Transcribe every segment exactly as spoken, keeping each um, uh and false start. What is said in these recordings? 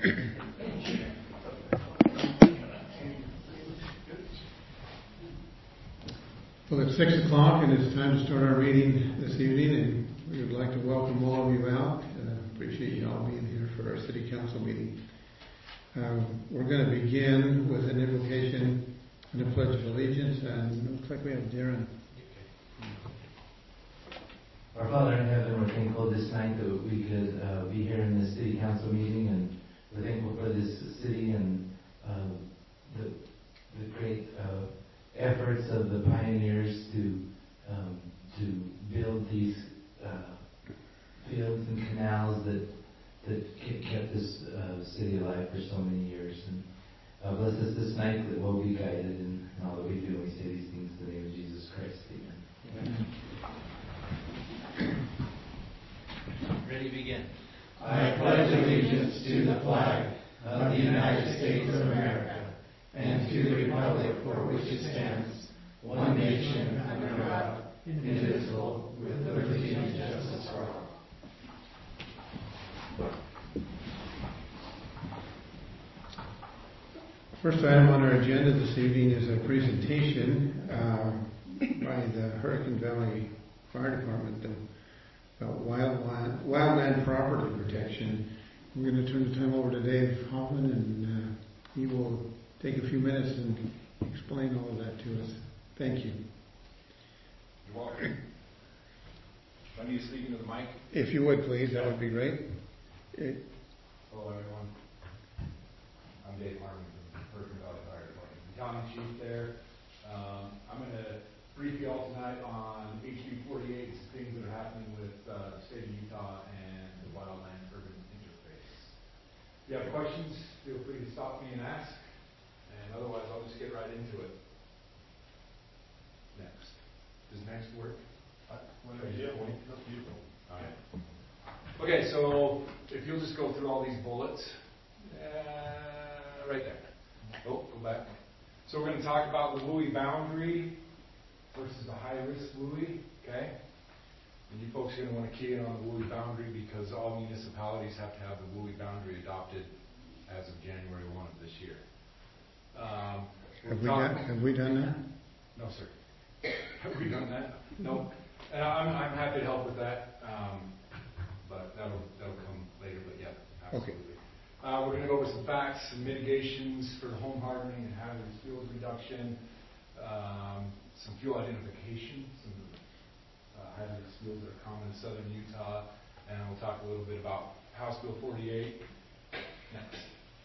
Well, it's six o'clock and it's time to start our meeting this evening, and we would like to welcome all of you out. Uh, appreciate you all being here for our City Council meeting. Um, we're going to begin with an invocation and a pledge of allegiance, and it looks like we have Darren. Our Father in heaven, we're thankful this night that we could uh, be here in the City Council meeting, and we're thankful for this city and uh, the, the great uh, efforts of the pioneers to um, to build these uh, fields and canals that that kept this uh, city alive for so many years. And uh, bless us this night that we'll be guided in all that we do. We say these things in the name of Jesus Christ. Amen. Amen. Ready, begin. I pledge allegiance to the flag of the United States of America and to the republic for which it stands, one nation under God, indivisible, with liberty and justice for all. First item on our agenda this evening is a presentation uh, by the Hurricane Valley Fire Department about wildland, wildland property protection. We're going to turn the time over to Dave Hoffman, and uh, he will take a few minutes and explain all of that to us. Thank you. You're welcome. Do I need to speak into the mic? If you would, please, that would be great. It, Hello, everyone. I'm Dave Harmon from Hurricane Valley Fire Department. The county chief there. Um, I'm going to brief you all tonight on H B forty-eight, things that are happening with uh, the state of Utah and the wildland urban interface. If you have questions, feel free to stop me and ask. And otherwise, I'll just get right into it. Next. Does next work? Whatever you want. That's beautiful. All right. Okay, so if you'll just go through all these bullets. Uh, right there. Oh, go back. So we're going to talk about the W U I boundary versus the high-risk W U I. Okay? And you folks are going to want to key in on the W U I boundary because all municipalities have to have the W U I boundary adopted as of January first of this year. Um, have, we done, have we done that? No, sir. Have we done that? No. And I'm, I'm happy to help with that, um, but that'll, that'll come later, but yeah, absolutely. Okay. Uh, we're going to go over some facts, some mitigations for the home hardening and hazardous fuels reduction, um, some fuel identification, some uh, hazardous fuels that are common in southern Utah, and we'll talk a little bit about House Bill forty-eight next.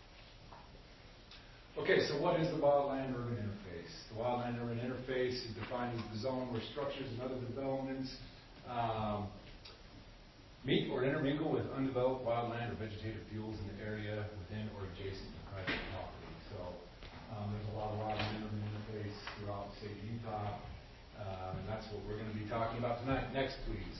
Okay, so what is the wildland urban interface? The wildland urban interface is defined as the zone where structures and other developments um, meet or intermingle with undeveloped wildland or vegetative fuels in the area within or adjacent to private property. So um, there's a lot of wildland urban interface throughout the state of Utah, um, and that's what we're going to be talking about tonight. Next, please.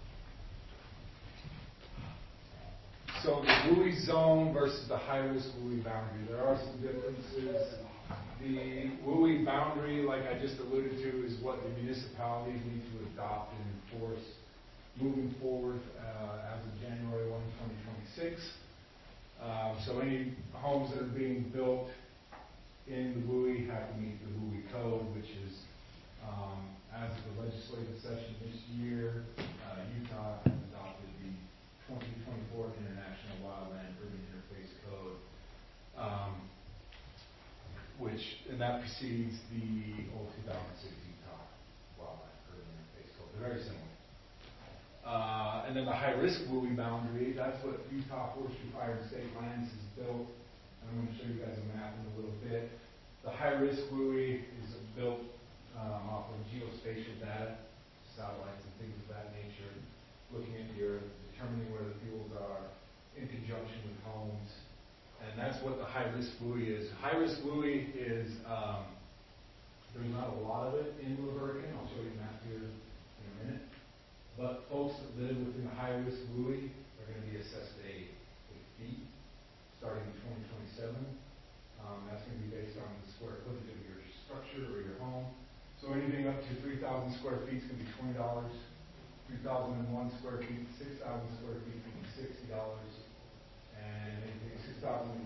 So the W U I zone versus the high-risk W U I boundary. There are some differences. The W U I boundary, like I just alluded to, is what the municipalities need to adopt and enforce moving forward uh, as of January first, twenty twenty-six. Uh, so any homes that are being built in the W U I have to meet the W U I code, which is, um, as of the legislative session this year, uh, Utah has adopted the twenty twenty-four International Wildland Urban Interface Code, um, which, and that precedes the old two thousand six Utah Wildland Urban Interface Code. They're very similar. Uh, and then the high-risk W U I boundary, that's what Utah Forestry, Fire, and State Lands has built. And I'm going to show you guys a map in a little bit. The high-risk W U I is built um, off of geospatial data, satellites and things of that nature, looking at your, determining where the fuels are in conjunction with homes. And that's what the high-risk W U I is. High-risk W U I is, um, there's not a lot of it in La Verkin. I'll show you a map here in a minute. But folks that live within the high-risk W U I are going to be assessed a, a fee starting in twenty twenty-seven. Um, that's going to be based on the square footage of your structure or your home. So anything up to three thousand square feet is going to be twenty dollars. three thousand one square feet, six thousand square feet is going to be sixty dollars. And anything six thousand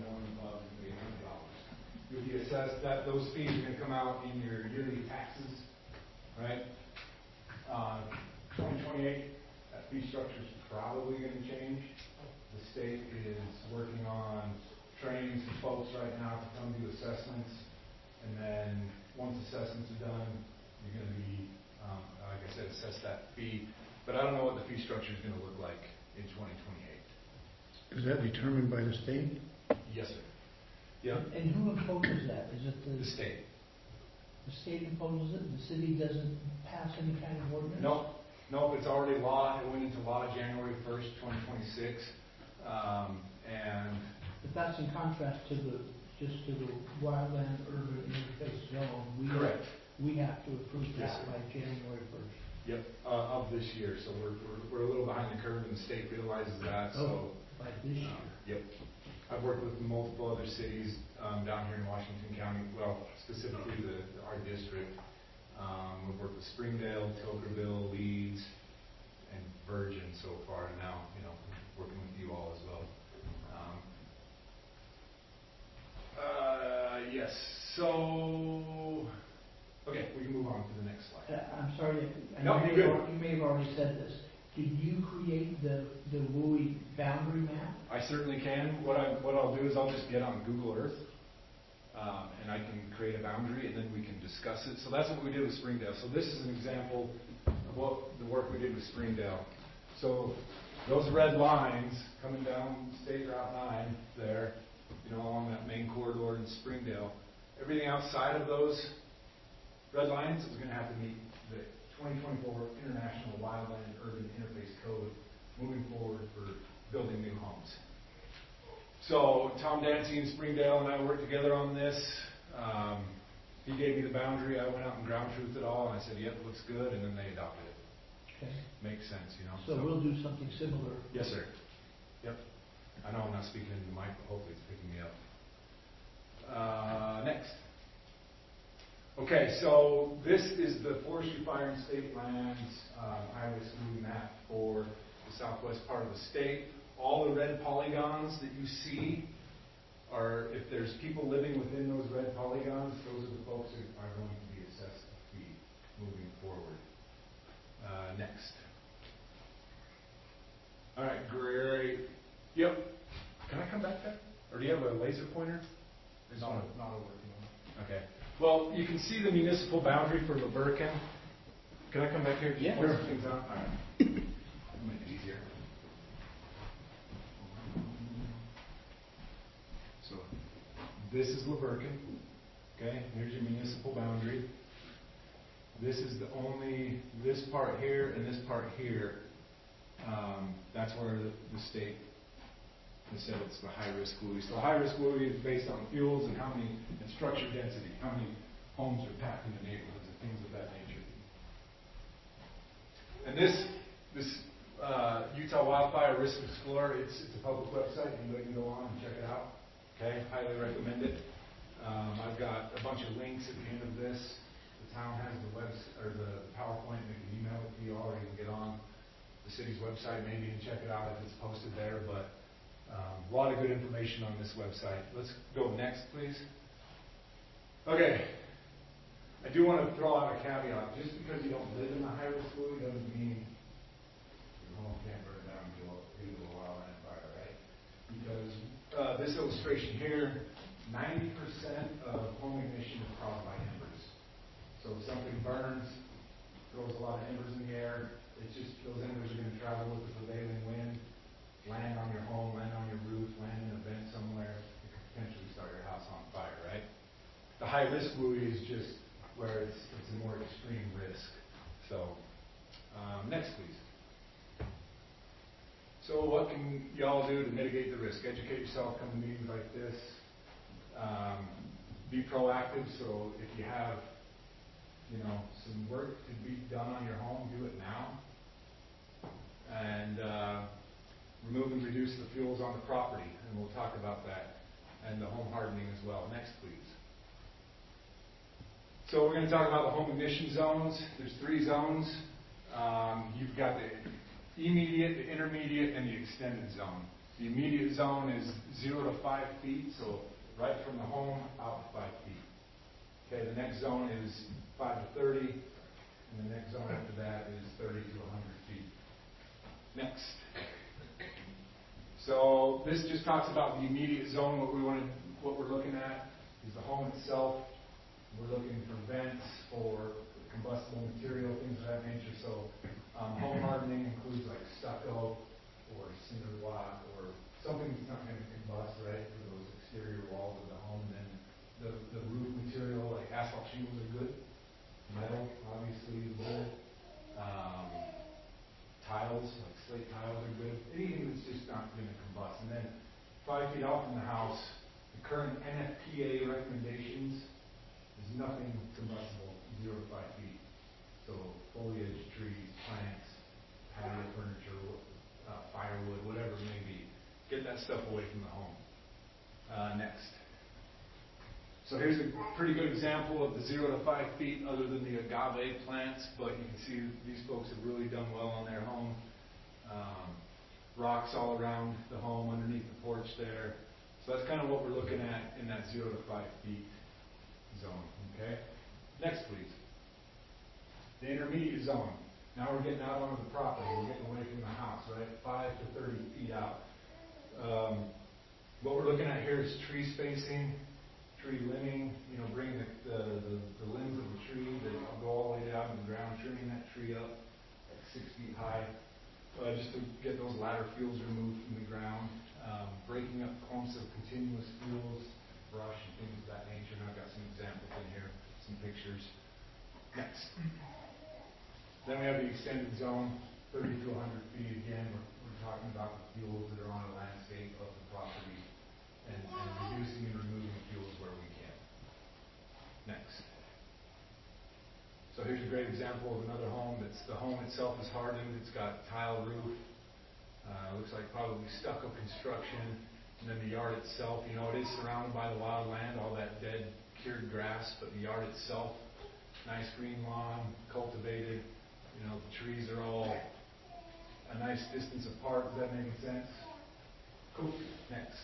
assessed, that, those fees are gonna come out in your yearly taxes, right? Uh, twenty twenty-eight, that fee structure's probably gonna change. The state is working on training some folks right now to come do assessments, and then, once assessments are done, you're gonna be, um, like I said, assess that fee. But I don't know what the fee structure is gonna look like in twenty twenty-eight. Is that determined by the state? Yes, sir. Yeah, And who imposes that? Is it the the, state. the state imposes it, the city doesn't pass any kind of ordinance? Nope, nope, it's already law, it went into law January first, twenty twenty-six. Um, and, But that's in contrast to the, just to the wildland urban interface zone. We- correct, We have to approve Yes, that sir. by January first. yep, uh, of this year, so we're, we're, we're a little behind the curve, and the state realizes that, so. By this year. um, Yep, I've worked with multiple other cities, um, down here in Washington County, well, specifically the, our district. Um, we've worked with Springdale, Tokerville, Leeds, and Virgin so far, and now, you know, working with you all as well. Um, uh, yes, so, okay, we can move on to the next Uh, slide. I'm sorry, I No, know you're you good. al- you may have already said this. Did you create the, the W U I boundary map? I certainly can. What I, what I'll do is I'll just get on Google Earth, um, and I can create a boundary, and then we can discuss it. So that's what we did with Springdale. So this is an example of what the work we did with Springdale. So those red lines coming down State Route nine there, you know, along that main corridor in Springdale, everything outside of those red lines is going to have to meet the twenty twenty-four International Wildland Urban Interface Code moving forward for building new homes. So Tom Dancy in Springdale and I worked together on this. Um, he gave me the boundary. I went out and ground truthed it all, and I said, "Yep, looks good." And then they adopted it. Okay. Makes sense, you know. So we'll do something similar. Yes, sir. Yep. I know I'm not speaking into the mic, but hopefully it's picking me up. Uh, next. Okay, so this is the Forestry, Fire, and State Lands um, highway smooth map for the southwest part of the state. All the red polygons that you see are, if there's people living within those red polygons, those are the folks who are going to be assessed a fee moving forward. Uh, next. All right, great. Yep. Can I come back there? Or do you have a laser pointer? It's not a, not a working one. Okay. Well, you can see the municipal boundary for Laburkan. Can I come back here? Yeah. Point some things out? All right. I'll make it easier. So, this is Laburkan. Okay, here's your municipal boundary. This is the only, this part here and this part here, um, that's where the, the state has said it's the high-risk W U I. So high-risk W U I is based on fuels and how many, and structure density, how many homes are packed in the neighborhoods and things of that nature. And this, this uh, Utah Wildfire Risk Explorer, it's, it's a public website. Anybody can go on and check it out. Okay, highly recommend it. Um, I've got a bunch of links at the end of this. The town has the web or the PowerPoint, and they can email it to you all, or you can get on the city's website maybe and check it out if it's posted there. But um, a lot of good information on this website. Let's go next, please. Okay. I do want to throw out a caveat. Just because you don't live in the high-risk W U I doesn't mean your home can't burn down due to a wildland fire, right? Because uh, this illustration here, ninety percent of home ignition is caused by embers. So if something burns, throws a lot of embers in the air, it's just those embers are going to travel with the prevailing wind, land on your home, land on your roof, land in a vent somewhere. It could potentially start your house on fire, right? The high-risk W U I is just where it's, it's a more extreme risk. So, um, next please. So what can y'all do to mitigate the risk? Educate yourself, come to meetings like this. Um, be proactive, so if you have, you know, some work to be done on your home, do it now. And uh, remove and reduce the fuels on the property, and we'll talk about that, and the home hardening as well. Next, please. So we're going to talk about the home ignition zones. There's three zones. Um, you've got the immediate, the intermediate, and the extended zone. The immediate zone is zero to five feet, so right from the home out to five feet. Okay, the next zone is five to thirty, and the next zone after that is thirty to one hundred feet. Next. So this just talks about the immediate zone. What we want to, what we're looking at is the home itself. We're looking for vents, for combustible material, things of that nature. So um, home hardening includes like stucco or cinder block or something that's not going to combust, right, for those exterior walls of the home. And then the, the roof material, like asphalt shingles are good. Metal, obviously, is good. Um, tiles, like slate tiles are good. Anything that's just not going to combust. And then five feet out from the house, the current N F P A recommendations is nothing combustible, zero to five feet. So foliage, trees, plants, patio furniture, uh, firewood, whatever it may be. Get that stuff away from the home. Uh, next. So here's a pretty good example of the zero to five feet other than the agave plants, but you can see these folks have really done well on their home. Um, rocks all around the home, underneath the porch there. So that's kind of what we're looking at in that zero to five feet zone, okay? Next, please. The intermediate zone. Now we're getting out onto the property. We're getting away from the house, right? five to thirty feet out. Um, what we're looking at here is tree spacing, tree limbing, you know, bringing the, the, the, the limbs of the tree that go all the way down to the ground, trimming that tree up like six feet high, uh, just to get those ladder fields removed from the ground, um, breaking up clumps of continuous fields, brush and things of that nature. And I've got some examples in here, some pictures. Next. Then we have the extended zone, thirty to one hundred feet. Again, we're, we're talking about the fuels that are on the landscape of the property and, and reducing and removing fuels where we can. Next. So here's a great example of another home. That's the home itself is hardened. It's got tile roof. Uh, looks like probably stucco construction. And then the yard itself, you know, it is surrounded by the wild land, all that dead, cured grass, but the yard itself, nice green lawn, cultivated. You know, the trees are all a nice distance apart. Does that make sense? Cool. Next.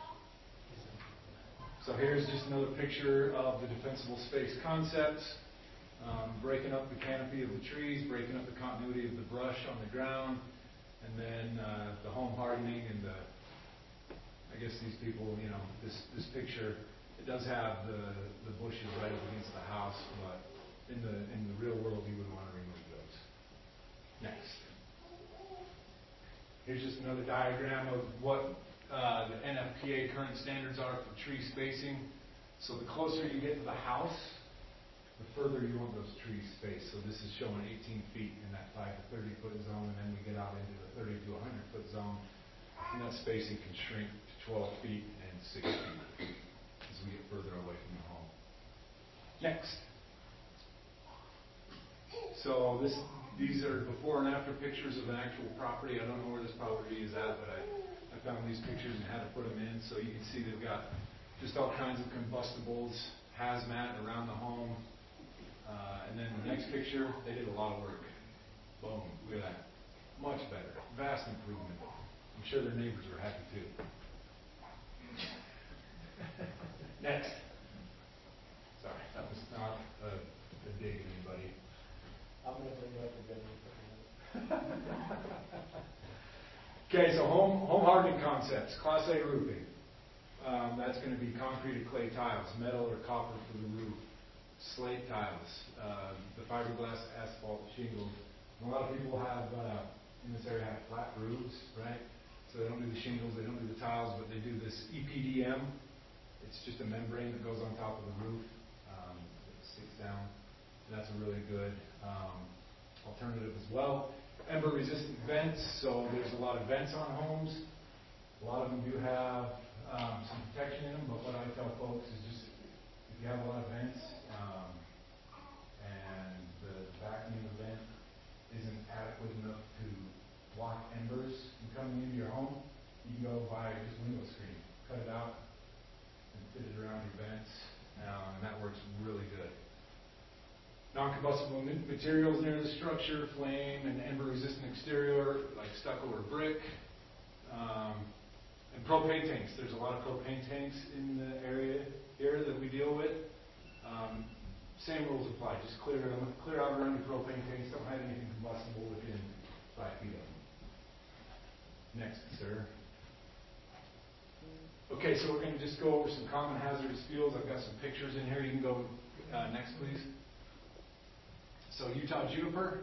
So here's just another picture of the defensible space concept. Um, breaking up the canopy of the trees, breaking up the continuity of the brush on the ground, and then uh, the home hardening and the, I guess these people, you know, this, this picture, it does have the, the bushes right up against the house, but in the, in the real world, you would want to remove those. Next. Here's just another diagram of what uh, the N F P A current standards are for tree spacing. So the closer you get to the house, the further you want those trees spaced. So this is showing eighteen feet in that five to thirty foot zone, and then we get out into the thirty to one hundred foot zone, and that spacing can shrink to twelve feet and six feet as we get further away from the home. Next. So this, these are before and after pictures of an actual property. I don't know where this property is at, but I, I found these pictures and had to put them in. So you can see they've got just all kinds of combustibles, hazmat around the home. Uh, and then the next picture, they did a lot of work. Boom, look at that. Much better. Vast improvement. I'm sure their neighbors were happy too. Next. Sorry, that was not a, a dig at anybody. I'm going to bring it up again. Okay, so home home hardening concepts, Class A roofing. Um, that's going to be concrete or clay tiles, metal or copper for the roof, slate tiles, uh, the fiberglass asphalt shingles. And a lot of people have uh, in this area have flat roofs, right? So they don't do the shingles, they don't do the tiles, but they do this E P D M. It's just a membrane that goes on top of the roof, um, that sticks down. And that's a really good um, alternative as well. Ember resistant vents, so there's a lot of vents on homes. A lot of them do have um, some protection in them, but what I tell folks is just if you have a lot of vents um, and the vacuum of the vent isn't adequate enough to block embers from coming into your home, you can go buy just window screen, cut it out, and fit it around your vents, um, and that works really good. Non-combustible materials near the structure, flame and ember-resistant exterior like stucco or brick. Um, and propane tanks. There's a lot of propane tanks in the area here that we deal with. Um, same rules apply. Just clear them, clear out around your propane tanks. Don't have anything combustible within five feet of them. Next, sir. Okay, so we're going to just go over some common hazardous fuels. I've got some pictures in here. You can go uh, next, please. So Utah juniper.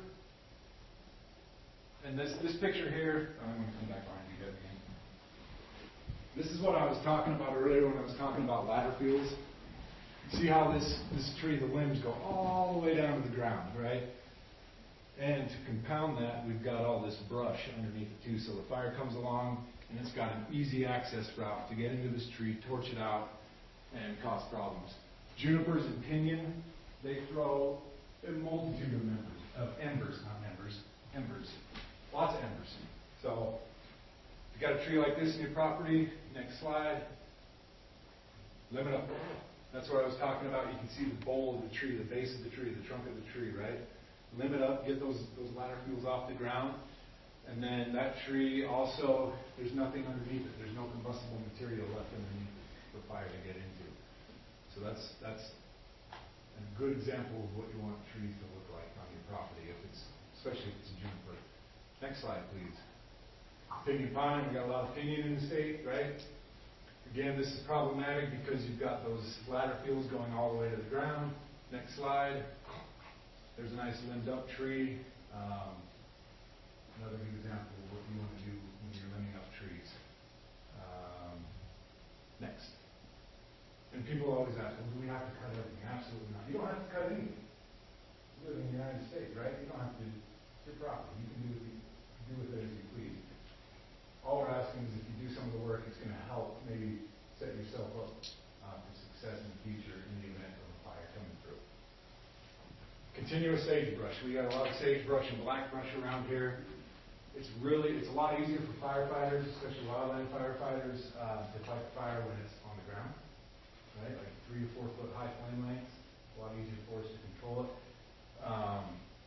And this, this picture here, I'm going to come back behind you guys again. This is what I was talking about earlier when I was talking about ladder fuels. See how this, this tree, the limbs go all the way down to the ground, right? And to compound that, we've got all this brush underneath it too. So the fire comes along, and it's got an easy access route to get into this tree, torch it out, and cause problems. Junipers and pinyon, they throw a multitude of members, of embers, not members, embers. Lots of embers. So, if you've got a tree like this in your property, next slide, limit up. That's what I was talking about. You can see the bowl of the tree, the base of the tree, the trunk of the tree, right? Limit up, get those, those ladder fuels off the ground. And then that tree also, there's nothing underneath it. There's no combustible material left underneath it for fire to get into. So that's that's a good example of what you want trees to look like on your property, if it's especially if it's a juniper. Next slide, please. Pinyon pine, we got a lot of pinyon in the state, right? Again, this is problematic because you've got those ladder fuels going all the way to the ground. Next slide. There's a nice limbed up tree. Um, another good example of what you want to do when you're limbing up trees. Um, next. And people always ask, well, do we have to cut everything? Absolutely not. You don't have to cut anything. You live in the United States, right? You don't have to. It's your property. You can do, do with it as you please. All we're asking is if you do some of the work, it's going to help maybe set yourself up uh, for success in the future in the event of a fire coming through. Continuous sagebrush. We got a lot of sagebrush and blackbrush around here. It's really, it's a lot easier for firefighters, especially wildland firefighters, uh, to fight the fire when it's on the ground, right? Like three or four foot high flame lengths. A lot easier for us to control it. Um,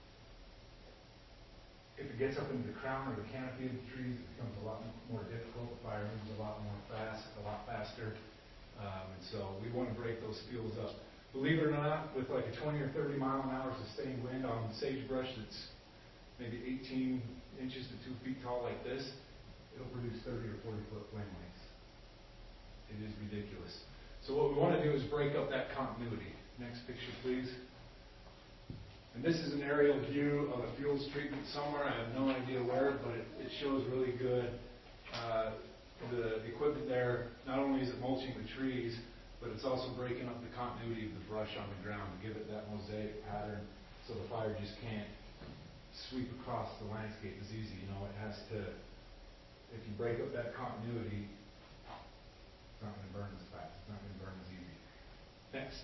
If it gets up into the crown or the canopy of the trees, it becomes a lot more difficult. The fire moves a lot more fast, a lot faster. Um, and so we want to break those fuels up. Believe it or not, with like a twenty or thirty mile an hour sustained wind on sagebrush that's maybe eighteen inches to two feet tall like this, it'll produce thirty or forty foot flame lengths. It is ridiculous. So what we want to do is break up that continuity. Next picture, please. And this is an aerial view of a fuels treatment somewhere. I have no idea where, but it, it shows really good. Uh, the equipment there, not only is it mulching the trees, but it's also breaking up the continuity of the brush on the ground to give it that mosaic pattern so the fire just can't sweep across the landscape as easy. You know, it has to, if you break up that continuity, it's not going to burn as fast. It's not going to burn as easy. Next.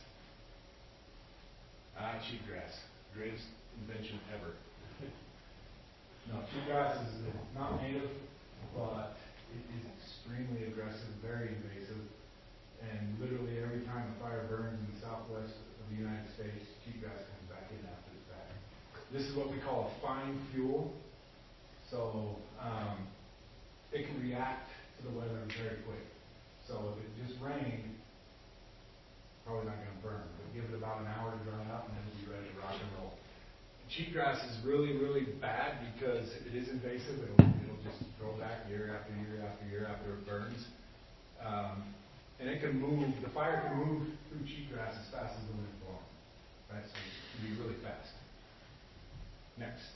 Ah, cheatgrass. Greatest invention ever. No, cheatgrass is not native, but it is extremely aggressive, very invasive, and literally every time a fire burns in the southwest of the United States, cheatgrass comes back in after the fact. This is what we call a fine fuel, so um, it can react to the weather very quick. So if it just rained, probably not going to burn, but give it about an hour to dry out and then it'll be ready to rock and roll. Cheatgrass is really, really bad because it is invasive. It'll, it'll just grow back year after year after year after it burns. Um, and it can move, the fire can move through cheatgrass as fast as the wind blowing. Right? So it can be really fast. Next.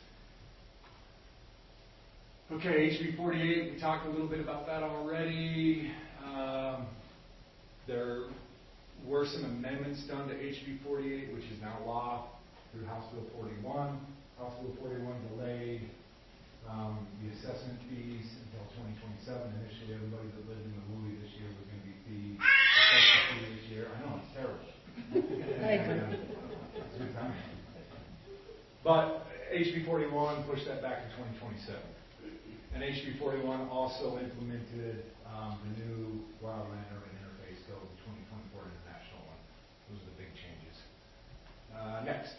Okay, H B forty-eight, we talked a little bit about that already. Um, there were some amendments done to H B forty-eight, which is now law through House Bill forty-one. House Bill forty-one delayed um, the assessment fees until twenty twenty-seven. Initially, everybody that lived in the W U I this year was going to be fee assessment fee this year. I know, it's terrible. I agree. It's good timing. But H B forty-one pushed that back to twenty twenty-seven. And H B forty-one also implemented um, the new Wildland Urban Interface Code, the twenty twenty-four International one. Those are the big changes. Uh, next.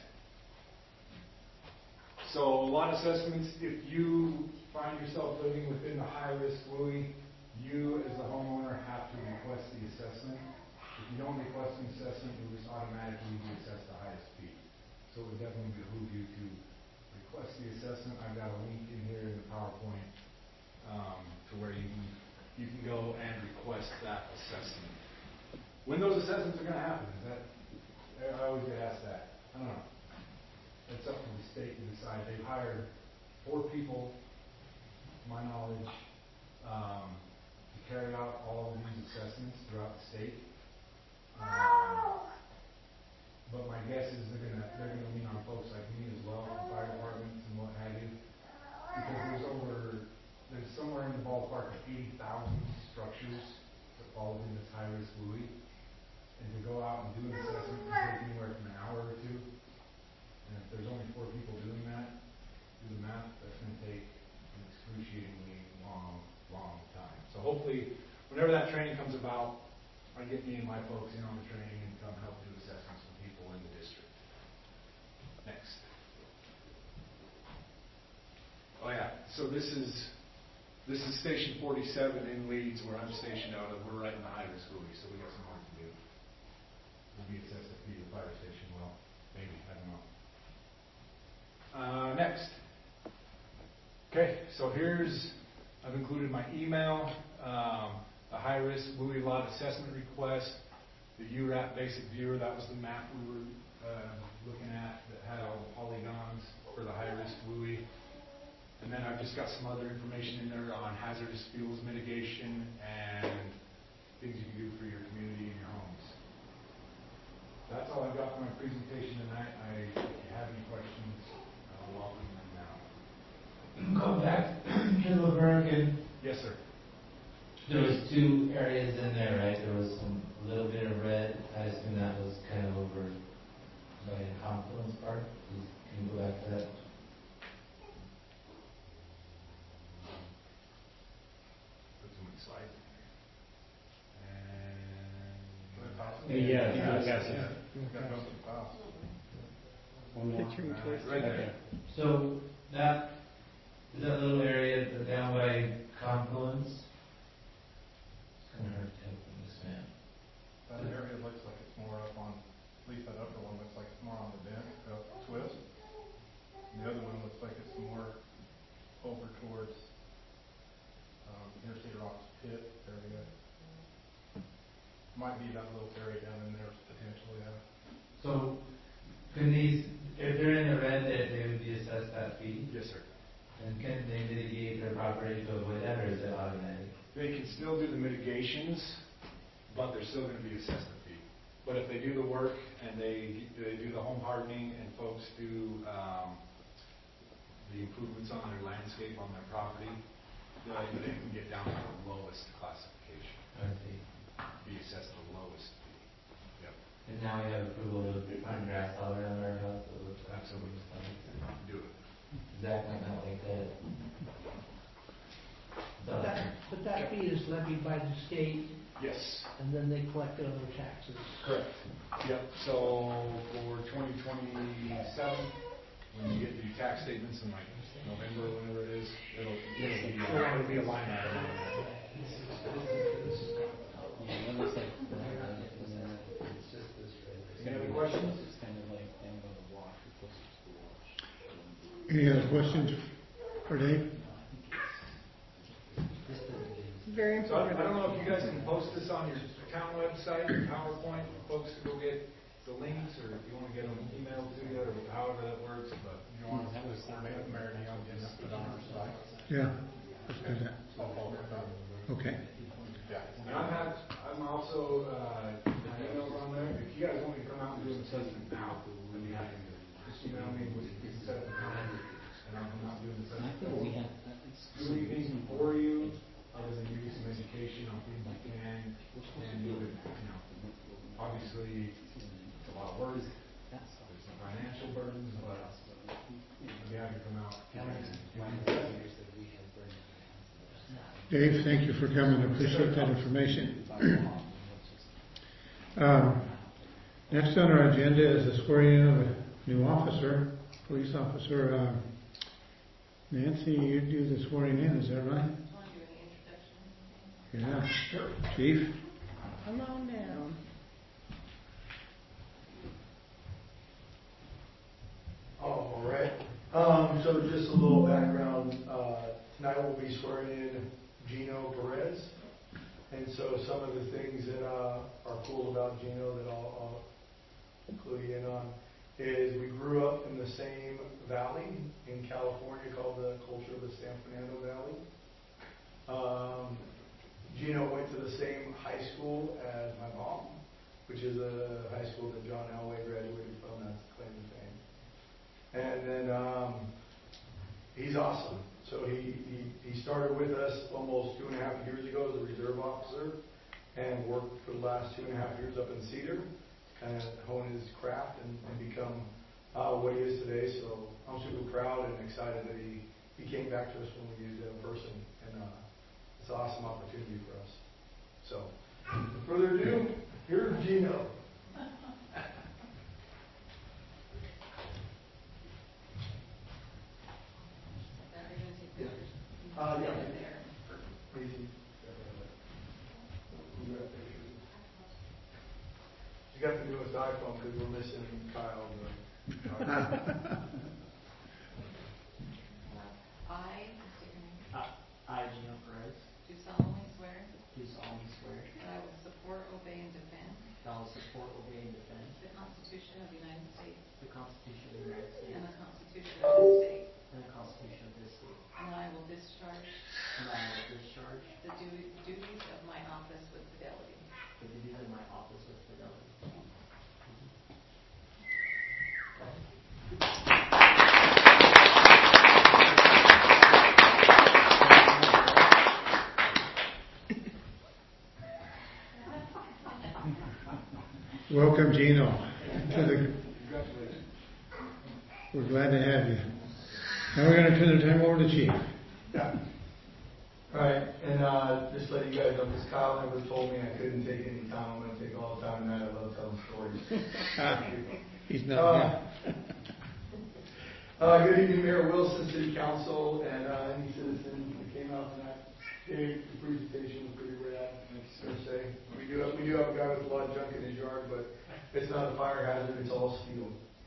So a lot of assessments, if you find yourself living within the high-risk W U I, you as the homeowner have to request the assessment. If you don't request an assessment, you'll just automatically be assessed the highest fee. So it would definitely behoove you to request the assessment. I've got a link in here in the PowerPoint um, to where you can, you can go and request that assessment. When those assessments are going to happen, is that, I always get asked that. I don't know. It's up to the state to decide. They've hired four people, to my knowledge, um, to carry out all of these assessments throughout the state. Um, but my guess is they're gonna they're gonna lean on folks like me as well, from fire departments and what have you, because there's over there's somewhere in the ballpark of eighty thousand structures that fall within this high risk W U I, and to go out and do an assessment can take anywhere from an hour or two. And if there's only four people doing that, do the math, that's going to take an excruciatingly long, long time. So hopefully, whenever that training comes about, I get me and my folks in on the training and come help do assessments for people in the district. Next. Oh yeah, so this is this is Station forty-seven in Leeds, where I'm stationed out of. We're right in the high risk W U I, so we got some work to do. We'll be assessed at the fire station. Well, maybe, I don't know. Uh, next. Okay, so here's, I've included my email, um, the high-risk W U I lot assessment request, the U RAP basic viewer, that was the map we were uh, looking at that had all the polygons for the high-risk W U I. And then I've just got some other information in there on hazardous fuels mitigation and things you can do for your community and your homes. That's all I've got for my presentation tonight. I, if you have any questions, I'll welcome them now. Go back to Laverne again. Yes, sir. There was two areas in there, right? There was some, a little bit of red. I assume that was kind of over by the Confluence Park. Please, can you go back to that? Put too many slides in Yeah, here. And yeah, I got yeah. Picturing towards Right there. So that is that little area down by Confluence. It's kind of hard to tell from this map. That area looks like it's more up on, at least that upper one looks like it's more on the bend, uh, twist. And the other one looks like it's more over towards um, Interstate Rocks Pit area. Might be that little area down in there potentially. Yeah. So can these, if they're in the red, they, they would be assessed that fee? Yes, sir. And can they mitigate their property to avoid that, or is it automatic? They can still do the mitigations, but they're still going to be assessed a fee. But if they do the work and they they do the home hardening and folks do um, the improvements on their landscape on their property, they, they can get down to the lowest classification. I see. Be assessed the lowest fee. Yep. And now we have approval to plant grass all around our house. It looks absolutely stunning. Do it. Exactly not like that. But that, but that fee is levied by the state, Yes. and then they collect it on their taxes. Correct. Yep. So for twenty twenty-seven, when you get your tax statements in like November or whenever it is, it'll, it'll be, uh, it'll be a line item on that. Any other questions? Any other questions for Dave? Very So I, I informative. don't know if you guys can post this on your town website, or PowerPoint, for folks to go get the links, or if you want to get them emailed to you, or however that works, but. You want to have this coordinate with Mary Neal, getting it put on our site. Yeah, let's do that. So both of them. Okay. Yeah. And I'm have, I'm also, uh, my email's on there, if you guys want me to come out and do an assessment now, I'd be happy to. Just email me, we can set up a time, and I'll come out and do an assessment. Do anything for you, other than give you some education on things you can, and you would, you know, obviously, it's a lot of work, there's some financial burdens, but I'd be happy to come out. Dave, thank you for coming. I appreciate that information. Um, next on our agenda is the swearing in of a new officer, police officer. Um, Nancy, you do the swearing in, is that right? Yeah. Sure. Chief? Come on down. So just a little background, uh, tonight we'll be swearing in Gino Perez. And so some of the things that uh, are cool about Gino that I'll, I'll clue you in on is we grew up in the same valley in California called the culture of the San Fernando Valley. Um, Gino went to the same high school as my mom, which is a high school that John Elway graduated from. That's the claim to fame. And then um, he's awesome. So he, he, he started with us almost two and a half years ago as a reserve officer and worked for the last two and a half years up in Cedar and hone his craft and, and become uh, what he is today. So I'm super proud and excited that he, he came back to us when we used it in person. And uh, it's an awesome opportunity for us. So without further ado, here's Gino. Uh, yeah. Easy. You got the newest iPhone because we're missing Kyle. I, state your name, I, I, Gino Perez, do solemnly swear do solemnly swear that I will support, obey, and defend that I will support, obey, and defend the Constitution of the United States the Constitution of the United States and the Constitution of this state, and the Constitution of this state, and that I will discharge and that I will discharge the du- duties of my office with fidelity. the duties of my office with fidelity. Welcome, Gino. To the, we're glad to have you. Now we're going to turn the time over to Chief. Yeah. All right, and uh, just to let you guys know, because Kyle never told me I couldn't take any time. I'm going to take all the time tonight. I love telling stories. He's not uh, here. uh, good evening, Mayor Wilson, City Council, and uh, any citizens that came out tonight. Dave, the presentation was pretty rad. I have to say, we do have, we do have a guy with a lot of junk in his yard, but it's not a fire hazard. It's all steel.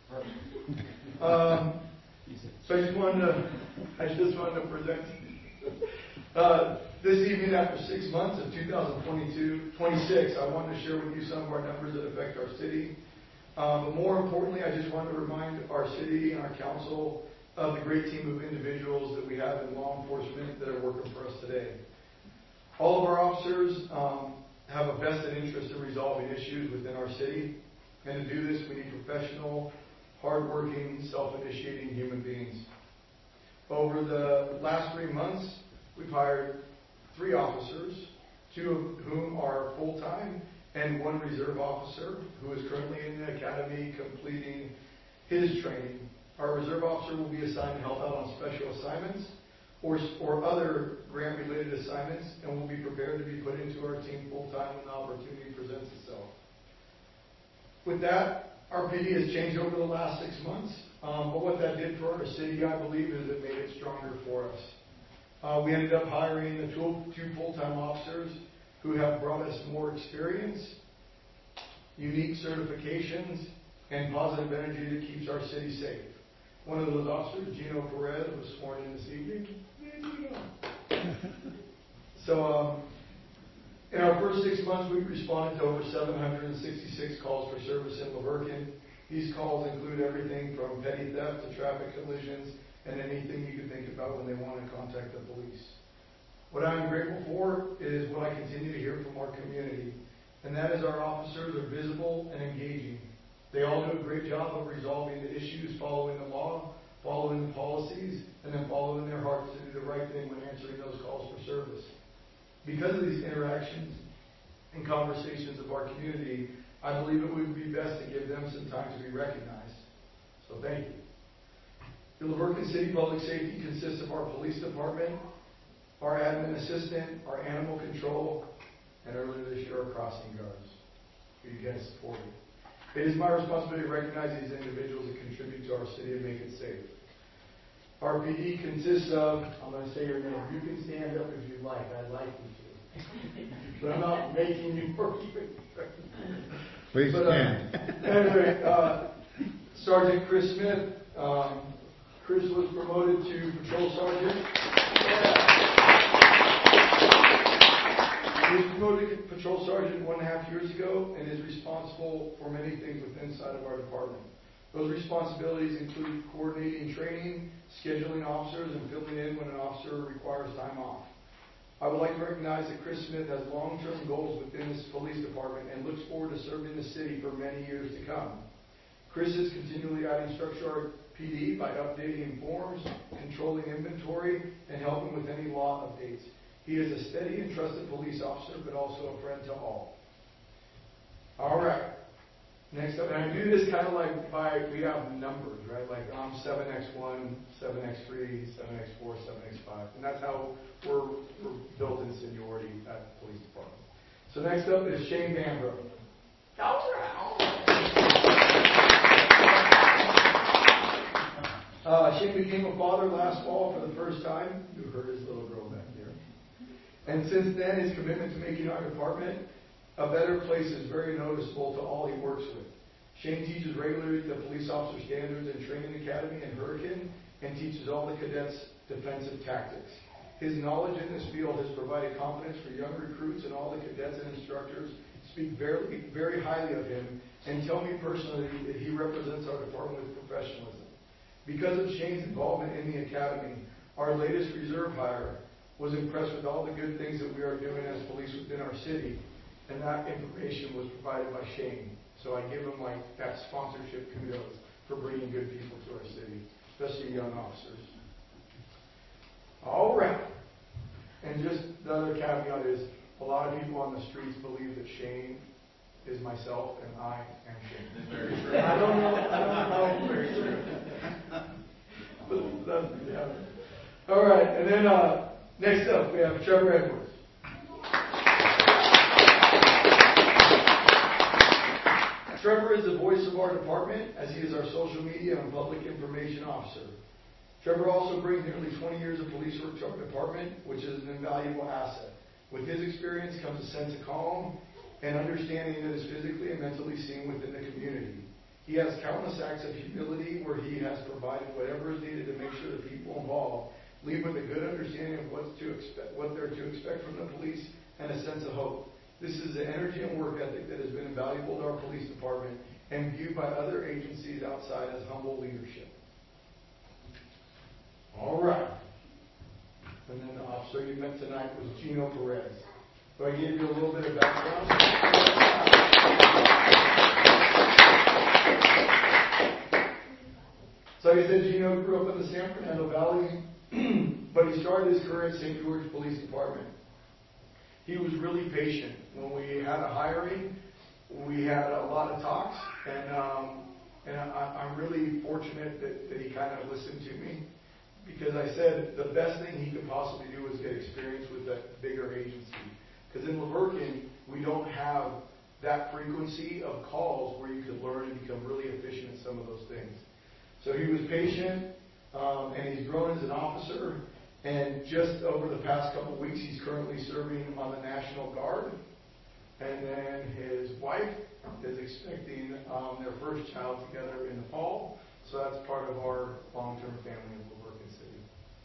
Um, so I just wanted to, I just wanted to present uh, this evening after six months of two thousand twenty-two, twenty-six. I wanted to share with you some of our numbers that affect our city. Um, but more importantly, I just wanted to remind our city and our council of the great team of individuals that we have in law enforcement that are working for us today. All of our officers um, have a vested interest in resolving issues within our city. And to do this, we need professional, hardworking, self-initiating human beings. Over the last three months, we've hired three officers, two of whom are full-time, and one reserve officer who is currently in the academy completing his training. Our reserve officer will be assigned to help out on special assignments or, or other grant-related assignments and will be prepared to be put into our team full-time when the opportunity presents itself. With that, our P D has changed over the last six months, um, but what that did for our city, I believe, is it made it stronger for us. Uh, we ended up hiring the two, two full-time officers who have brought us more experience, unique certifications, and positive energy that keeps our city safe. One of those officers, Gino Perez, was sworn in this evening. So, um, in our first six months, we've responded to over seven hundred sixty-six calls for service in La Verkin. These calls include everything from petty theft to traffic collisions and anything you can think about when they want to contact the police. What I'm grateful for is what I continue to hear from our community, and that is our officers are visible and engaging. They all do a great job of resolving the issues, following the law, following the policies, and then following their hearts to do the right thing when answering those calls for service. Because of these interactions and conversations of our community, I believe it would be best to give them some time to be recognized. So thank you. The La Verkin City Public Safety consists of our police department, our admin assistant, our animal control, and earlier this year, our crossing guards, who you guys supported. It is my responsibility to recognize these individuals that contribute to our city and make it safe. Our P D consists of, I'm going to say your name. You can stand up if you'd like. I'd like you to. But I'm not making you work even. Please but, stand. Uh, anyway, uh, Sergeant Chris Smith, um, Chris was promoted to patrol sergeant. He was promoted to patrol sergeant one and a half years ago and is responsible for many things within inside of our department. Those responsibilities include coordinating training, scheduling officers, and filling in when an officer requires time off. I would like to recognize that Chris Smith has long-term goals within this police department and looks forward to serving the city for many years to come. Chris is continually adding structure to our P D by updating forms, controlling inventory, and helping with any law updates. He is a steady and trusted police officer, but also a friend to all. All right. Next up, and I do this kind of like by, we have numbers, right? Like I'm seven X one, seven X three, seven X four, seven X five. And that's how we're, we're built in seniority at the police department. So next up is Shane Vanbrook. All right. Uh, Shane became a father last fall for the first time. You heard his little girl back there. And since then, his commitment to making our department a better place is very noticeable to all he works with. Shane teaches regularly at the Police Officer Standards and Training Academy in Hurricane and teaches all the cadets defensive tactics. His knowledge in this field has provided confidence for young recruits, and all the cadets and instructors speak very, very highly of him and tell me personally that he represents our department with professionalism. Because of Shane's involvement in the academy, our latest reserve hire was impressed with all the good things that we are doing as police within our city, and that information was provided by Shane. So I give him like that sponsorship kudos for bringing good people to our city, especially young officers. All right. And just the other caveat is a lot of people on the streets believe that Shane is myself and I am Shane. Very true. I don't know. I don't know. Very true. But that's, yeah. All right. And then uh, next up we have Trevor Edwards. Trevor is the voice of our department, as he is our social media and public information officer. Trevor also brings nearly twenty years of police work to our department, which is an invaluable asset. With his experience comes a sense of calm and understanding that is physically and mentally seen within the community. He has countless acts of humility where he has provided whatever is needed to make sure the people involved leave with a good understanding of what to expect, what they're to expect from the police, and a sense of hope. This is the energy and work ethic that has been invaluable to our police department and viewed by other agencies outside as humble leadership. All right. And then the officer you met tonight was Gino Perez. So I gave you a little bit of background. So like I said, Gino grew up in the San Fernando Valley, but he started his career at Saint George Police Department. He was really patient. When we had a hiring, we had a lot of talks, and um, and I, I'm really fortunate that, that he kind of listened to me, because I said the best thing he could possibly do was get experience with that bigger agency. Because in Laverkin, we don't have that frequency of calls where you could learn and become really efficient in some of those things. So he was patient, um, and he's grown as an officer. And just over the past couple of weeks, he's currently serving on the National Guard. And then his wife is expecting um, their first child together in the fall. So that's part of our long-term family in Laverkin City.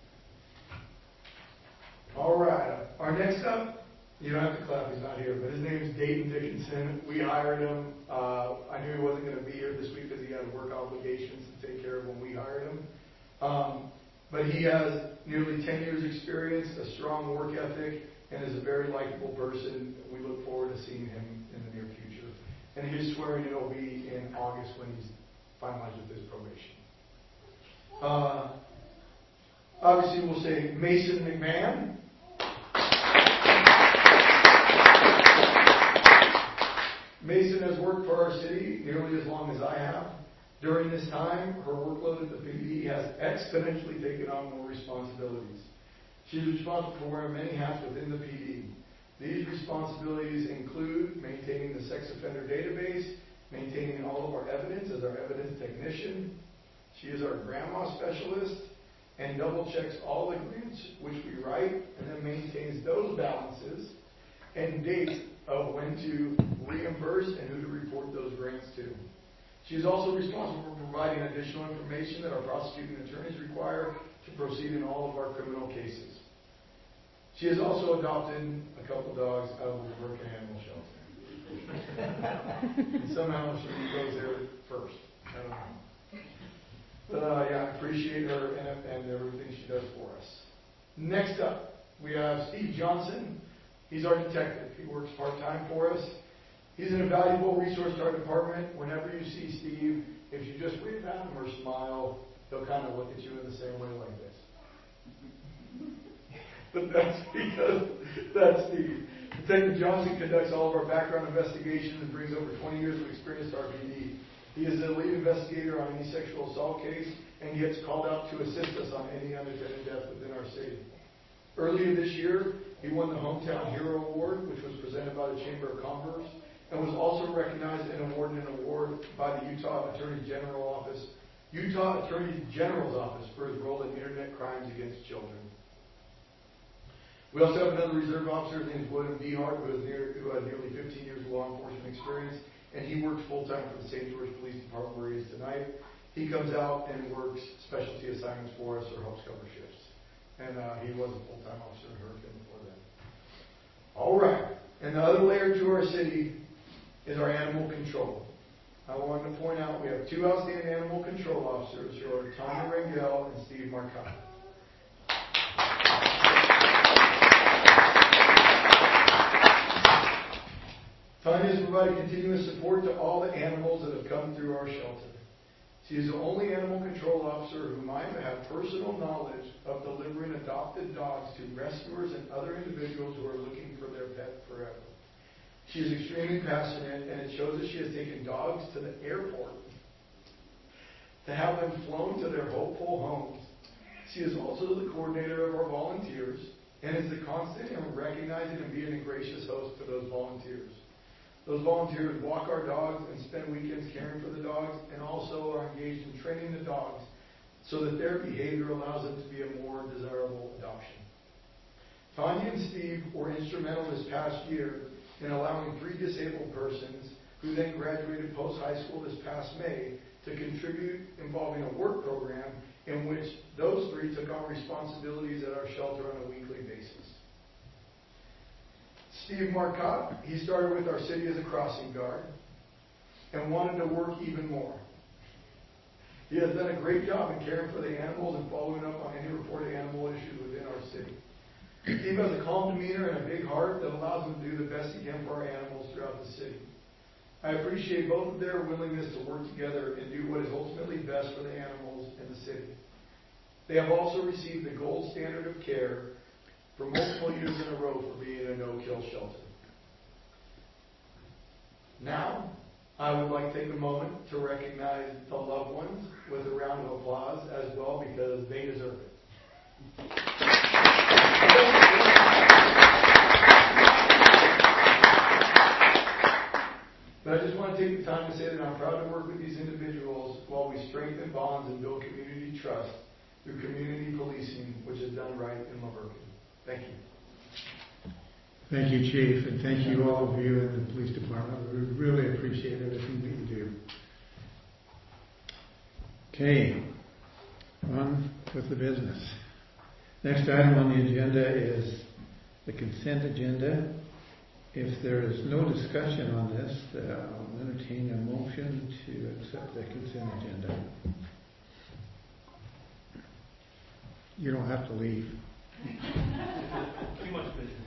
All right. Our next up, you don't have to clap, he's not here, but his name is Dayton Dickinson. We hired him. Uh, I knew he wasn't going to be here this week because he had work obligations to take care of when we hired him. Um, But he has nearly ten years experience, a strong work ethic, and is a very likable person. We look forward to seeing him in the near future. And his swearing in will be in August when he's finalized with his probation. Uh, obviously, we'll say Mason McMahon. Mason has worked for our city nearly as long as I have. During this time, her workload at the P D has exponentially taken on more responsibilities. She's responsible for wearing many hats within the P D. These responsibilities include maintaining the sex offender database, maintaining all of our evidence as our evidence technician. She is our grandma specialist and double checks all the grants which we write, and then maintains those balances and dates of when to reimburse and who to report those grants to. She is also responsible for providing additional information that our prosecuting attorneys require to proceed in all of our criminal cases. She has also adopted a couple dogs out of the American Animal Shelter. And somehow she goes there first. I don't know. But uh, yeah, I appreciate her and, and everything she does for us. Next up, we have Steve Johnson. He's our detective. He works part-time for us. He's an invaluable resource to our department. Whenever you see Steve, if you just wave at him or smile, he'll kind of look at you in the same way like this. But that's because that's Steve. Detective Johnson conducts all of our background investigations and brings over twenty years of experience to R P D. He is the lead investigator on any sexual assault case and gets called out to assist us on any unattended death within our city. Earlier this year, he won the Hometown Hero Award, which was presented by the Chamber of Commerce, and was also recognized and awarded an award by the Utah Attorney General Office, Utah Attorney General's Office for his role in internet crimes against children. We also have another reserve officer. His name is William Dehart, who has, near, who has nearly fifteen years of law enforcement experience, and he works full-time for the Saint George Police Department where he is tonight. He comes out and works specialty assignments for us or helps cover shifts. And uh, he was a full-time officer in Hurricane before that. All right. And the other layer to our city is our animal control. I wanted to point out we have two outstanding animal control officers who are Tanya Rangel and Steve Marcotte. Tanya has provided continuous support to all the animals that have come through our shelter. She is the only animal control officer whom I have personal knowledge of delivering adopted dogs to rescuers and other individuals who are looking for their pet forever. She is extremely passionate, and it shows that she has taken dogs to the airport to have them flown to their hopeful homes. She is also the coordinator of our volunteers and is the constant in recognizing and being a gracious host to those volunteers. Those volunteers walk our dogs and spend weekends caring for the dogs, and also are engaged in training the dogs so that their behavior allows them to be a more desirable adoption. Tanya and Steve were instrumental this past year in allowing three disabled persons who then graduated post-high school this past May to contribute involving a work program in which those three took on responsibilities at our shelter on a weekly basis. Steve Marcotte, he started with our city as a crossing guard and wanted to work even more. He has done a great job in caring for the animals and following up on any reported animal issues within our city. Steve has a calm demeanor and a big heart that allows him to do the best he can for our animals throughout the city. I appreciate both of their willingness to work together and do what is ultimately best for the animals in the city. They have also received the gold standard of care for multiple years in a row for being a no-kill shelter. Now, I would like to take a moment to recognize the loved ones with a round of applause as well, because they deserve it. But I just want to take the time to say that I'm proud to work with these individuals while we strengthen bonds and build community trust through community policing, which is done right in La Verkin. Thank you. Thank you, Chief, and thank you all of you in the police department. We really appreciate everything that you do. Okay, on with the business. Next item on the agenda is the consent agenda. If there is no discussion on this, uh, I'll entertain a motion to accept the consent agenda. You don't have to leave. Too much business.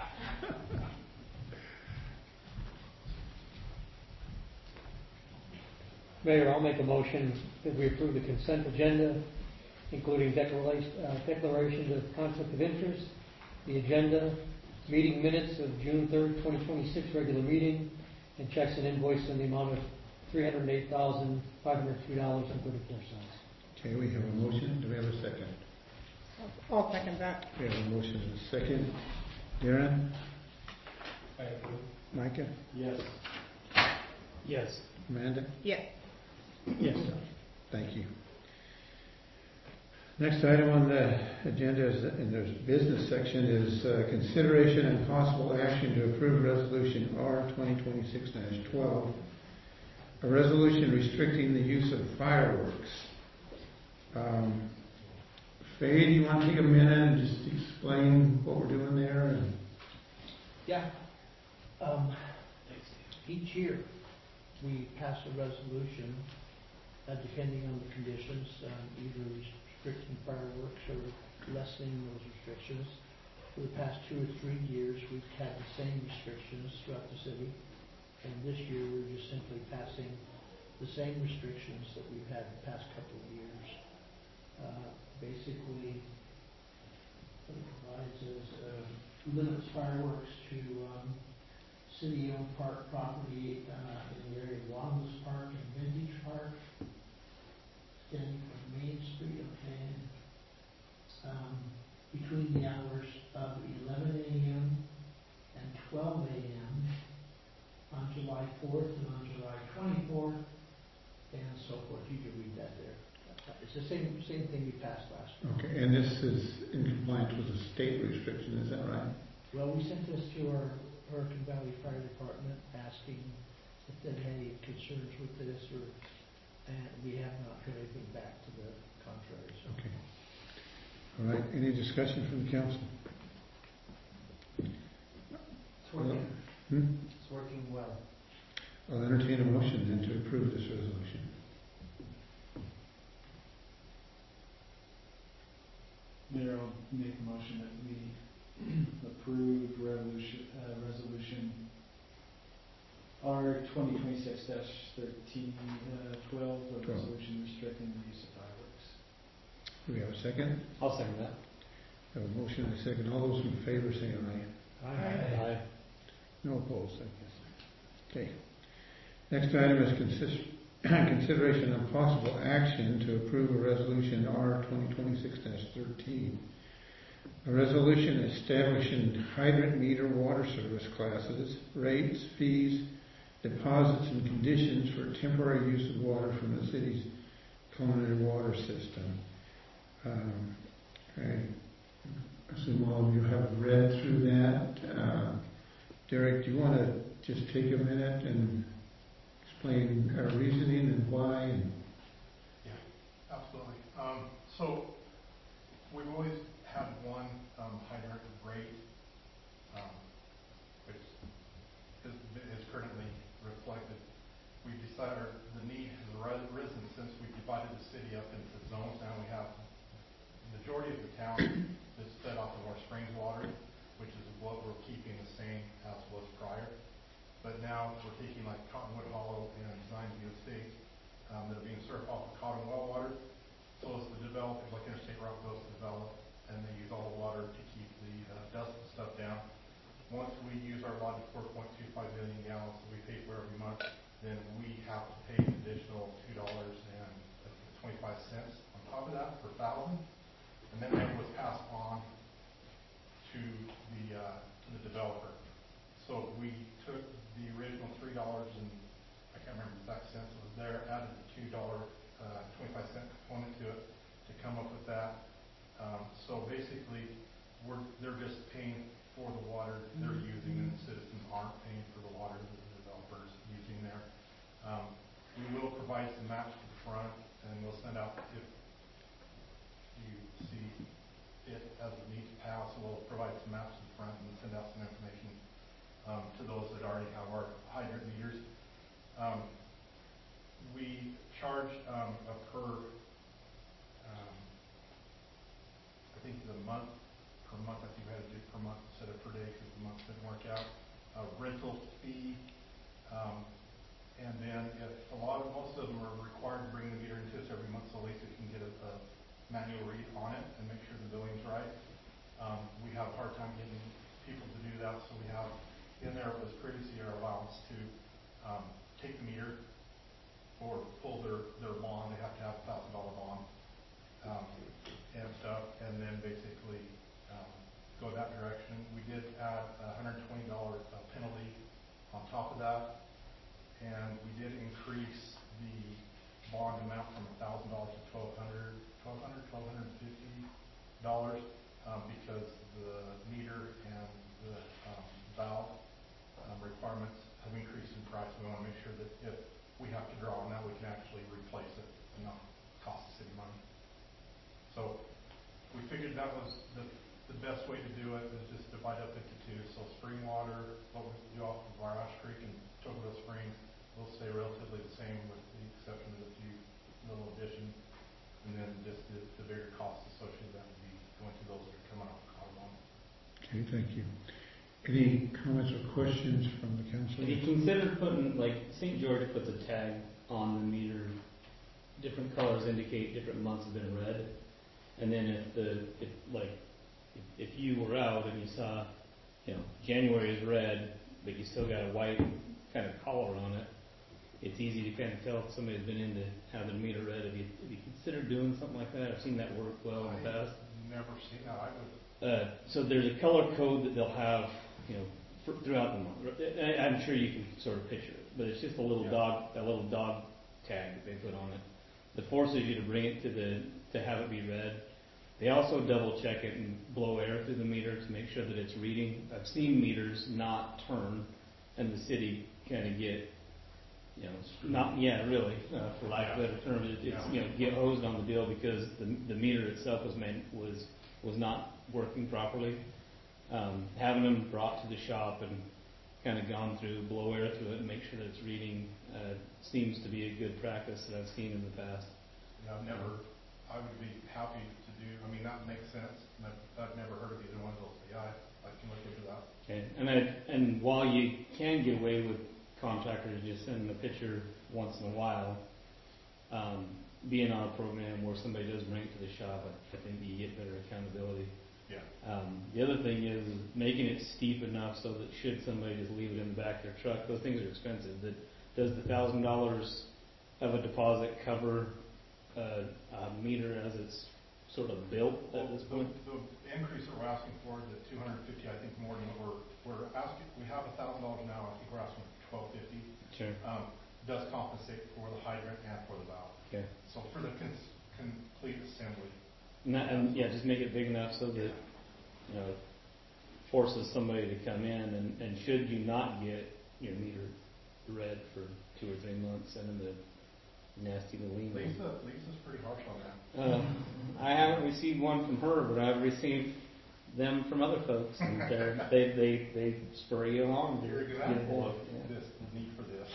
Mayor, I'll make a motion that we approve the consent agenda, including declaration, uh, declarations of conflict of interest, the agenda, meeting minutes of June third, twenty twenty-six regular meeting, and checks and invoices in the amount of three hundred eight thousand five hundred two dollars and thirty-four cents. Okay, we have a motion. Do we have a second? I'll second that. We have a motion and a second. Darren? I approve. Micah? Yes. Yes. Amanda? Yes. Yes. Thank you. Next item on the agenda is, in the business section, is uh, consideration and possible action to approve resolution R twenty twenty-six dash twelve, a resolution restricting the use of fireworks. Um, Faye, do you want to take a minute and just explain what we're doing there? And Yeah. Um, each year, we pass a resolution, uh, depending on the conditions, um, either restricting fireworks or lessening those restrictions. For the past two or three years, we've had the same restrictions throughout the city. And this year, we're just simply passing the same restrictions that we've had the past couple of years. Uh, basically, what it provides is uh, limits fireworks to um, city-owned park property uh, in the area of Wallace Park and Vintage Park, extending from Main Street, okay, um, between the hours of eleven a.m. and twelve a.m. on July fourth and on July twenty-fourth, and so forth. You can read that there. It's the same same thing we passed last year. okay, and this is in compliance with the state restriction, is that right? Well, we sent this to our Hurricane Valley Fire Department asking if they had any concerns with this, or, and we have not heard anything back to the contrary. So. Okay. All right, any discussion from the council? It's working. Hmm? It's working well. I'll entertain a motion then to approve this resolution. Mayor, I'll make a motion that we approve revolution, uh, resolution R twenty twenty-six thirteen, uh, twelve, a Twelve. resolution restricting the use of fireworks. Do we have a second? I'll second that. Have a motion and a second. All those in favor say aye. Aye. No opposed, I guess. Okay. Next item is consist- consideration of possible action to approve a resolution R twenty twenty-six thirteen. A resolution establishing hydrant meter water service classes, rates, fees, deposits, and conditions for temporary use of water from the city's culinary water system. Um, I assume all of you have read through that. Uh, Derek, do you want to just take a minute and explain our reasoning and why? And Absolutely. Um, so we've always had one um, hydrant rate, um, which is, is currently reflected. We decided the need has arisen since we divided the city up into zones. Now we have the majority of the town is fed off of our springs water, which is what we're keeping the same as was prior. But now we're taking like Cottonwood Hollow and Zion View Estates um, that are being served off of Cotton Well water. So as the developers, like Interstate Route goes to develop, and they use all the water to keep the uh, dust and stuff down. Once we use our lot of four point two five million gallons that we pay for every month, then we have to pay an additional two dollars and twenty-five cents on top of that per thousand. And then that was passed on to the uh, to the developer. So we took the original three dollars and I can't remember the exact cents it was there, added the two dollar uh, twenty-five cent component to it to come up with that. Um, so basically, we're they're just paying for the water they're using, and the citizens aren't paying for the water that the developers using there. Um, we will provide some maps to the front, and we'll send out if you see it as it needs to pass. We'll provide some maps to the front and send out some information um, to those that already have our hydrant meters. Um, we charge um, a per, um, I think the month, per month, I think we had to do per month instead of per day because the month didn't work out. A rental fee, um, and then if a lot of, most of them are required to bring the meter into us every month so at least we can get a, a manual read on it and make sure the billing's right. Um, we have a hard time getting people to do that, so we have in there was previously our allowance to um, take the meter or pull their, their bond. They have to have a thousand dollar bond um, and stuff, and then basically um, go that direction. We did add a one hundred twenty dollar uh, penalty on top of that, and we did increase the bond amount from one thousand dollars to twelve hundred dollars, twelve hundred dollars, twelve hundred fifty dollars um, because the meter and the um, valve um, requirements have increased in price. We want to make sure that if we have to draw, now we can actually replace it and not cost the city money. So we figured that was the, the best way to do it, is just divide up into two. So spring water, what we do off of our Ash Creek and Chocoville Springs, will stay relatively the same with the exception of a few little additions. And then just the, the bigger costs associated with that would be going to those that are coming off of Carbon. Okay, thank you. Any comments or questions from the council? Have you considered putting, like, Saint George puts a tag on the meter, different colors indicate different months have been read, and then if the, if, like, if, if you were out and you saw, you know, January is red, but you still got a white kind of collar on it, it's easy to kind of tell if somebody's been into having the meter read. Have you, have you considered doing something like that? I've seen that work well in the past. Never seen that. I would. Uh, so there's a color code that they'll have, you know, for, throughout the month. I, I'm sure you can sort of picture it, but it's just a little Yeah. dog, a little dog tag that they put on it that forces you to bring it to the, to have it be read. They also double check it and blow air through the meter to make sure that it's reading. I've seen meters not turn and the city kind of get, you know, not, yeah, really, uh, for lack of a better term, it, it's, you know, get hosed on the bill because the, the meter itself was meant, was, was not working properly. Um, having them brought to the shop and kind of gone through, blow air through it and make sure that it's reading, uh, seems to be a good practice that I've seen in the past. Yeah, I've never, I would be happy to do, I mean, that makes sense. And I've, I've never heard of either one of those, but yeah, I, I can look into that. Okay, and I, and while you can get away with contractors just sending a picture once in a while, um, being on a program where somebody does bring it to the shop, I, I think you get better accountability. Yeah. Um, the other thing is making it steep enough so that should somebody just leave it in the back of their truck, those things are expensive. That does the thousand dollars of a deposit cover uh, a meter as it's sort of built at this point? The, the increase that we're asking for, the two hundred fifty, I think more than what we're, we're asking. We have a thousand dollars now. I think we're asking for twelve fifty. Sure. Um, does compensate for the hydrant and for the valve. Okay. So for the cons- complete assembly. And, that, and yeah, just make it big enough so that, you know, it forces somebody to come in, and, and should you not get your meter read for two or three months, send them the nasty little email. Lisa, Lisa's pretty harsh on that. Uh, I haven't received one from her, but I've received them from other folks, and they're, they they they spur you along to You're a good get a example of look. Yeah. this, the need for this.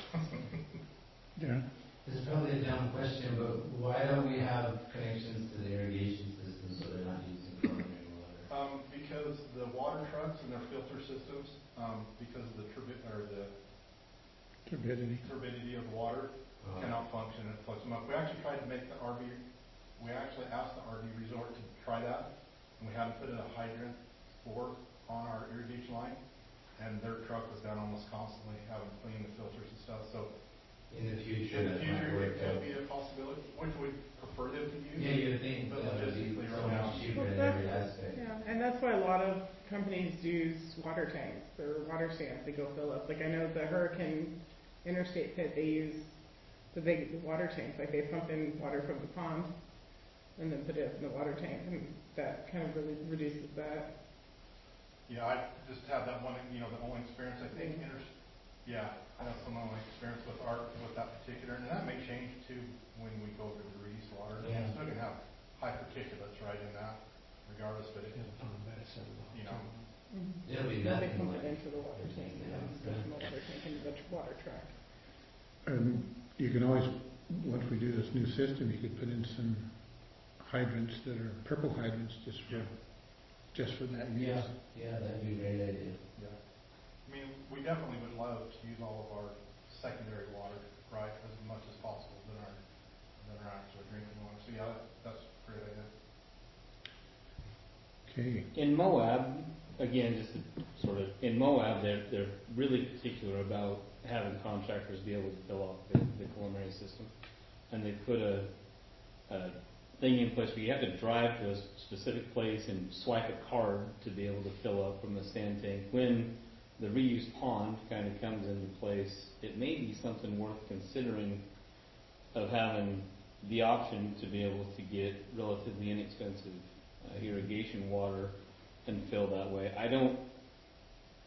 Yeah. This is probably a dumb question, but why don't we have connections to the irrigation system so they're not using chlorinated water? Um, because the water trucks and their filter systems, um, because of the turbi- or the Turbidity. turbidity of the water, Uh, cannot function and flux them up. We actually tried to make the R V, we actually asked the R V resort to try that, and we had to put in a hydrant board on our irrigation line, and their truck was down almost constantly having to clean the filters and stuff. So in the future, in the that might future, work it could out. be a possibility, which we prefer them to use. Yeah, you would think But that would be logistically so right now- much cheaper Well, in that's- every aspect. Yeah, and that's why a lot of companies use water tanks or water stands to go fill up. Like I know the Hurricane Interstate pit, they use the big water tanks, like they pump in water from the pond and then put it in the water tank, and that kind of really reduces that. Yeah, I just have that one, you know, the only experience I think, Mhm. inter- yeah, I have some only experience with our, with that particular, and that may change too when we go to the reuse water. Yeah. It's still gonna have high particulates right in that regardless, but it, you know, It'll be Then they nothing pump like. it into the water tank and then put it in the water tank into the tr- water truck. And you can always, once we do this new system, you could put in some hydrants that are purple hydrants just for, Yeah. just for that use. Yeah, yeah, that'd be a great idea. yeah. I mean, we definitely would love to use all of our secondary water, right, as much as possible than our, than our actual drinking water. So yeah, that- that's a great idea. Okay. In Moab, again, just to sort of, in Moab, they're, they're really particular about having contractors be able to fill up the, the culinary system. And they put a, a thing in place where you have to drive to a specific place and swipe a card to be able to fill up from the stand tank. When the reuse pond kind of comes into place, it may be something worth considering of having the option to be able to get relatively inexpensive uh, irrigation water and fill that way. I don't,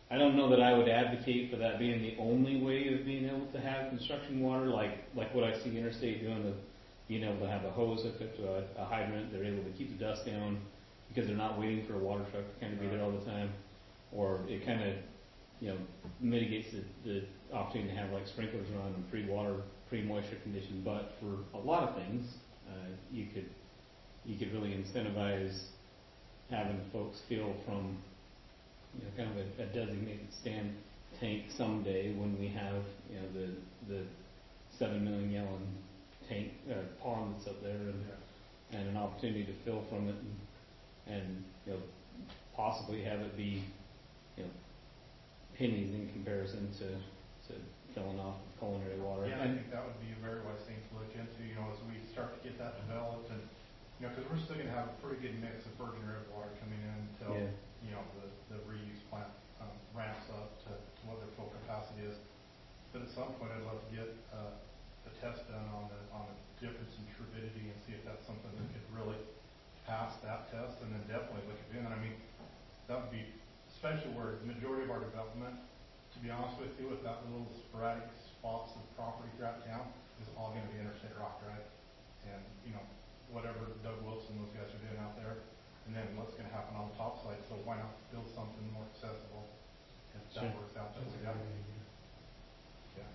I don't know that I would advocate for that being the only way of being able to have construction water, like, like what I see Interstate doing, of being able to have a hose hooked up to a, a hydrant. They're able to keep the dust down because they're not waiting for a water truck to kind of be there all the time. Or it kind of, you know, mitigates the, the opportunity to have like sprinklers run and pre-water, pre-moisture condition. But for a lot of things, uh, you could, you could really incentivize having folks fill from, you know, kind of a, a designated stand tank someday when we have, you know, the the seven million gallon tank uh, pond that's up there, and yeah. and an opportunity to fill from it, and, and you know, possibly have it be, you know, pennies in comparison to to filling off with culinary water. Yeah, I think that would be a very wise thing to look into. You know, as we start to get that developed, and you know, because we're still going to have a pretty good mix of virgin river water coming in until yeah. you know the the reuse plant um, ramps up to, to what their full capacity is. But at some point, I'd love to get uh, a test done on the on the difference in turbidity and see if that's something that could really pass that test, and then definitely look at doing that. I mean, that would be, especially where the majority of our development, to be honest with you, with that little sporadic spots of property throughout town, is all going to be interstate rock, right? And you know, whatever Doug Wilson and those guys are doing out there. And then what's going to happen on the top side, so why not build something more accessible if that sure. works out that way? Yeah.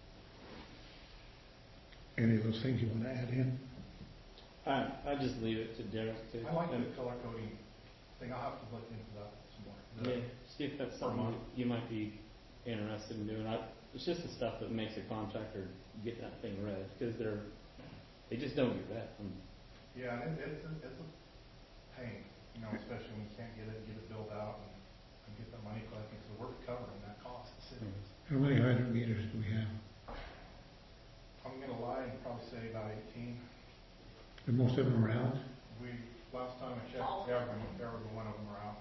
Any of those things you want to add in? I I just leave it to Derek to. I like um, the color coding thing. I'll have to look into that some more. Yeah, see if that's something you might be interested in doing. I, it's just the stuff that makes a contractor get that thing read, because they're they just don't get read. Um, yeah, and it, it's a, it's a pain, you know, especially when you can't get it, get it built out, and, and get the money collected. So we're covering that cost. The city. How many hydrant meters do we have? I'm going to lie and probably say about eighteen. And most of them are out? We last time I checked, every every one of them are out.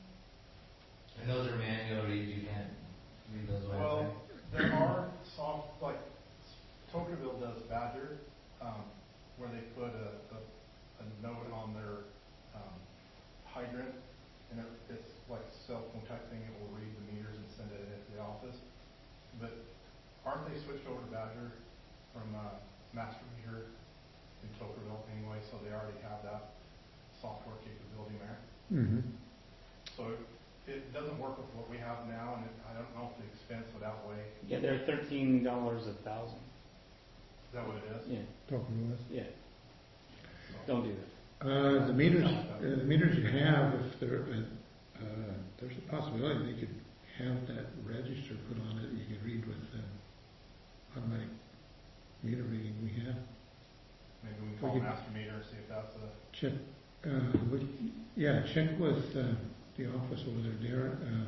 And those are manual reads. You can't read those away. Well, there are soft, like Tokerville does Badger, um, where they put a, a, a note on their um, hydrant, and it, it's like a cell phone type thing. It will read the meters and send it into the office. But aren't they switched over to Badger from uh, Master Meter in Tokerville anyway? So they already have that software capability there. Mm-hmm. So it doesn't work with what we have now, and it, I don't know if the expense would outweigh. Yeah, they're thirteen dollars a thousand. Is that what it is? Yeah. Talking with? Yeah. Don't do that. Uh, the meters, uh, the meters you have, if there, uh, uh, there's a possibility they could have that register put on it. You could read with the automatic meter reading we have. Maybe we can call we could Master Meter and see if that's a. Check. Uh, with, yeah, check with uh, the office over there, Darren, uh,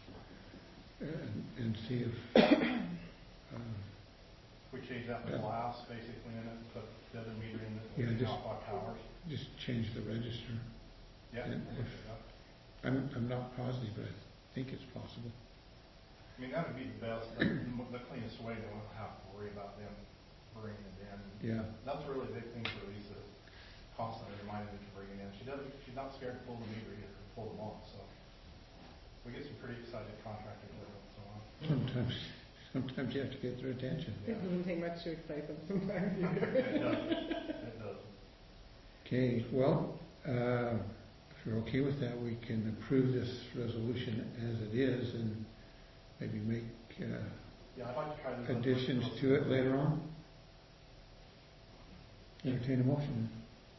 and, and see if. Uh, we change that to glass basically in it, put the other meter in it, yeah, just, off hours. just change the register. Yeah. And if, I'm I'm not positive, but I think it's possible. I mean, that would be the best, the, the cleanest way. They won't have to worry about them bringing it in. Yeah. That's a really big thing for Lisa. Constantly reminding her to bring it in. She doesn't. She's not scared to pull the meter either, or pull them off. So we get some pretty excited contractors that are so on. Sometimes, sometimes you have to get their attention. It doesn't take much to excite them sometimes either. It does. It does. Okay. Well, uh, if you're okay with that, we can approve this resolution as it is, and maybe make uh, yeah, I'd like to try this additions to it later on. Entertain a motion.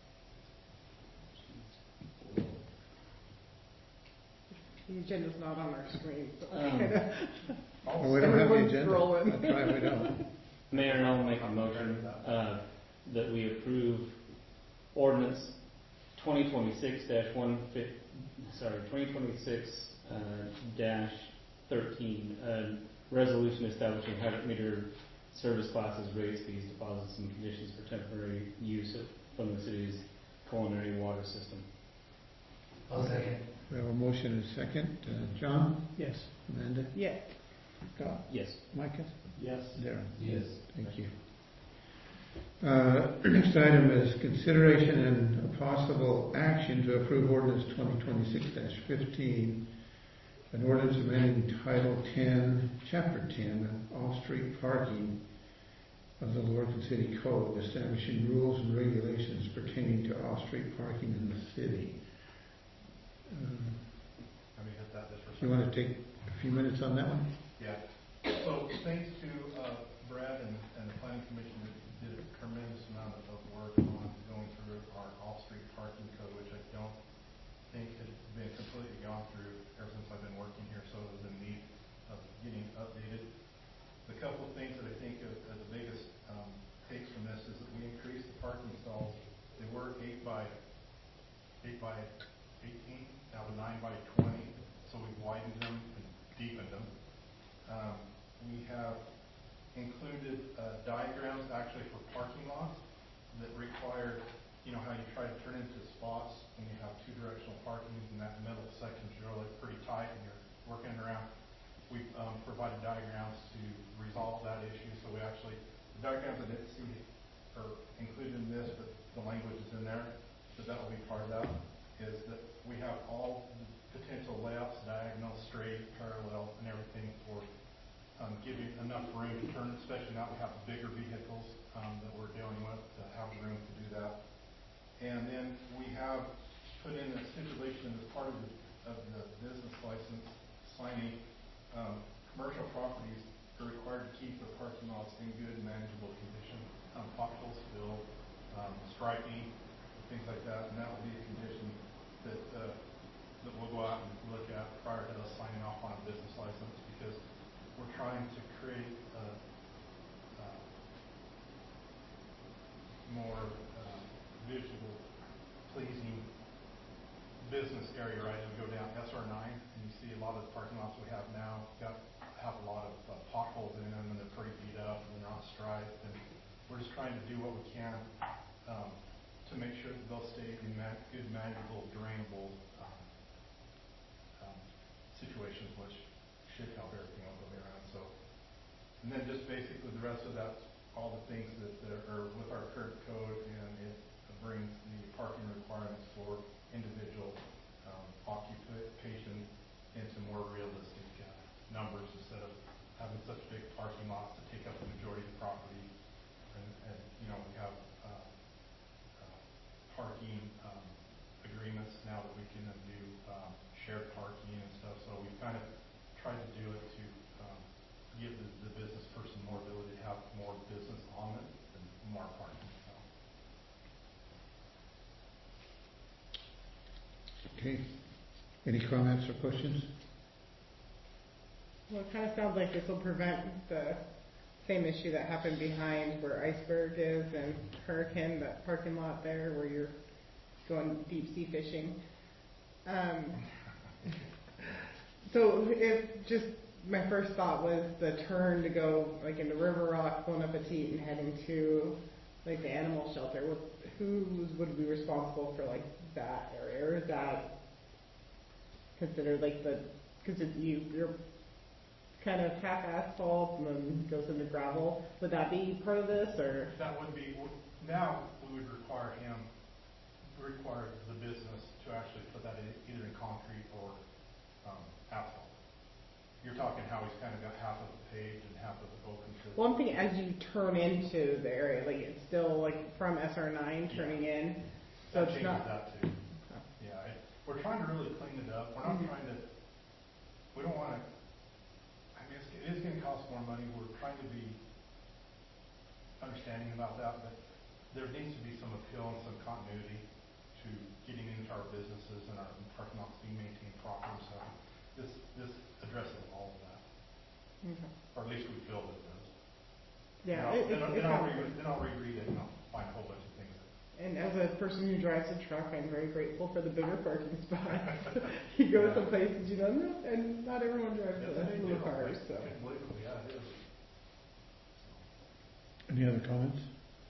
The agenda's not on our screen, so Um, Oh, we don't have the everyone's agenda. scrolling. That's right, we don't. Mayor, I'll make a motion uh, that we approve ordinance twenty twenty-six dash one fifty, sorry, twenty twenty-six uh, dash thirteen, uh, resolution establishing hydrant meter service classes, rates, fees, deposits, and conditions for temporary use of, from the city's culinary water system. I'll second. We have a motion and a second. Uh, John? Yes. Amanda? Yes. Scott? Yes. Micah? Yes. Darren? Yes. Thank you. Uh, next item is consideration and a possible action to approve ordinance twenty twenty-six dash fifteen, An ordinance amending Title ten, Chapter ten, off-street parking of the Lorton City Code, establishing rules and regulations pertaining to off-street parking in the city. Um, Let me hit that just for a You second. want to take a few minutes on that one? Yeah. So thanks to uh, Brad and, and the planning commission that did a tremendous amount of work on going through our off-street parking code, which I don't think had been completely gone through ever since I've been working here, so it was in need of getting updated. The couple of things that I think are, are the biggest um, takes from this is that we increased the parking stalls. They were eight by eight by eighteen, now they're nine by twenty, so we've widened them and deepened them. Um, we have included uh, diagrams actually for parking lots that require, you know, how you try to turn into spots when you have two directional parking and that middle section is really pretty tight and you're working around. We've um, provided diagrams to resolve that issue, so we actually, the diagrams I didn't see are included in this, but the language is in there, so that will be part of that, is that we have all the potential layouts, diagonal, straight, parallel, and everything for um, giving enough room to turn, especially now we have bigger vehicles um, that we're dealing with to have room to do that. And then we have put in a stipulation as part of the, of the business license signing. Um, commercial properties are required to keep their parking lots in good and manageable condition. Um, potholes filled, um, striping, things like that, and that will be a condition that uh, that we'll go out and look at prior to us signing off on a business license, because we're trying to create a, a more uh, visual, pleasing business area, right? You go down S R nine and you see a lot of the parking lots we have now got have a lot of uh, potholes in them, and they're pretty beat up and they're not striped, and we're just trying to do what we can um, to make sure that they'll stay in man- good, manageable, drainable um, um, situations, which should help everything else go around. So, and then just basically the rest of that's all the things that there are with our current code, and it brings the parking requirements for individual um, occupation into more realistic uh, numbers, instead of having such big parking lots to take up the majority of the property. And, and you know, we have uh, uh, parking um, agreements now that we can uh, do um, shared parking and stuff. So we kind of tried to do it to um, give the, the business person more ability to have more business on it and more parking. So. Okay. Any comments or questions? Well, it kind of sounds like this will prevent the same issue that happened behind where Iceberg is and Hurricane, that parking lot there where you're going deep sea fishing. Um, so if just my first thought was the turn to go like into River Rock, Bon Appetit, and heading to like the animal shelter. What, who would be responsible for like that area? Or is that considered like the, because it's you, you're kind of half asphalt and then goes into gravel. Would that be part of this, or? That would be, now we would require him, require the business to actually put that in, either in concrete or um, asphalt. You're talking how he's kind of got half of it paved and half of it open to. Well, I'm thinking as you turn into the area, like it's still like from S R nine turning yeah. in. So that it's changes not. that too. Okay. Yeah, it, we're trying to really clean it up. We're not mm-hmm. trying to, we don't want to, I mean, it's, it is going to cost more money. We're trying to be understanding about that, but there needs to be some appeal and some continuity to getting into our businesses and our parking lots being maintained properly. So this this addresses all of that, Okay. or at least we feel that it does. Yeah, then, it, I'll, it, then, it I'll sounds read, then I'll reread it and I'll find a whole bunch of things. And as a person who drives a truck, I'm very grateful for the bigger parking spots. You go yeah. some places, you know, and not everyone drives yeah, the little cars. So. Yeah, it is. Any other comments?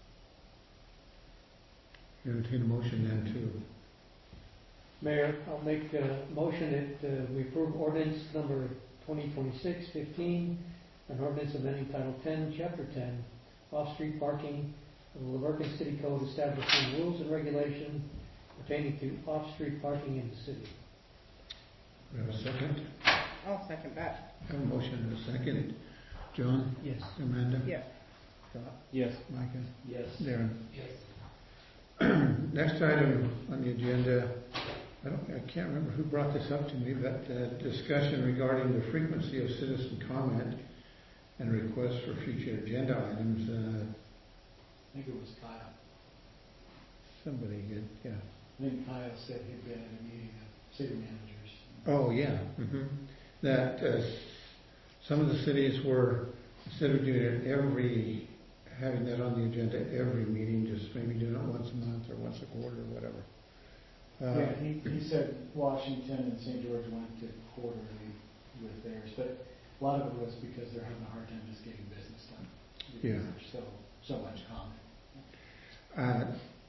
Entertain a motion then to. Mayor, I'll make a motion that uh, we approve ordinance number twenty twenty-six fifteen, an ordinance amending Title ten, Chapter ten, off-street parking of the Liverpool City Code, establishing rules and regulations pertaining to off-street parking in the city. We have a second? I'll second that. Have a motion and a second. John? Yes. Amanda? Yes. Scott? Yes. Micah? Yes. Darren? Yes. Next item on the agenda, I don't, I can't remember who brought this up to me, but uh, discussion regarding the frequency of citizen comment and requests for future agenda items. Uh, I think it was Kyle. somebody did, yeah. I think Kyle said he'd been at a meeting of city managers. Oh, yeah. hmm That uh, s- some of the cities were, instead of doing it every, having that on the agenda every meeting, just maybe doing it once a month or once a quarter or whatever. Uh, Yeah, he, he said Washington and Saint George went to quarterly with theirs, but a lot of it was because they're having a hard time just getting business done. Because Yeah. there's so, so much comment. Uh,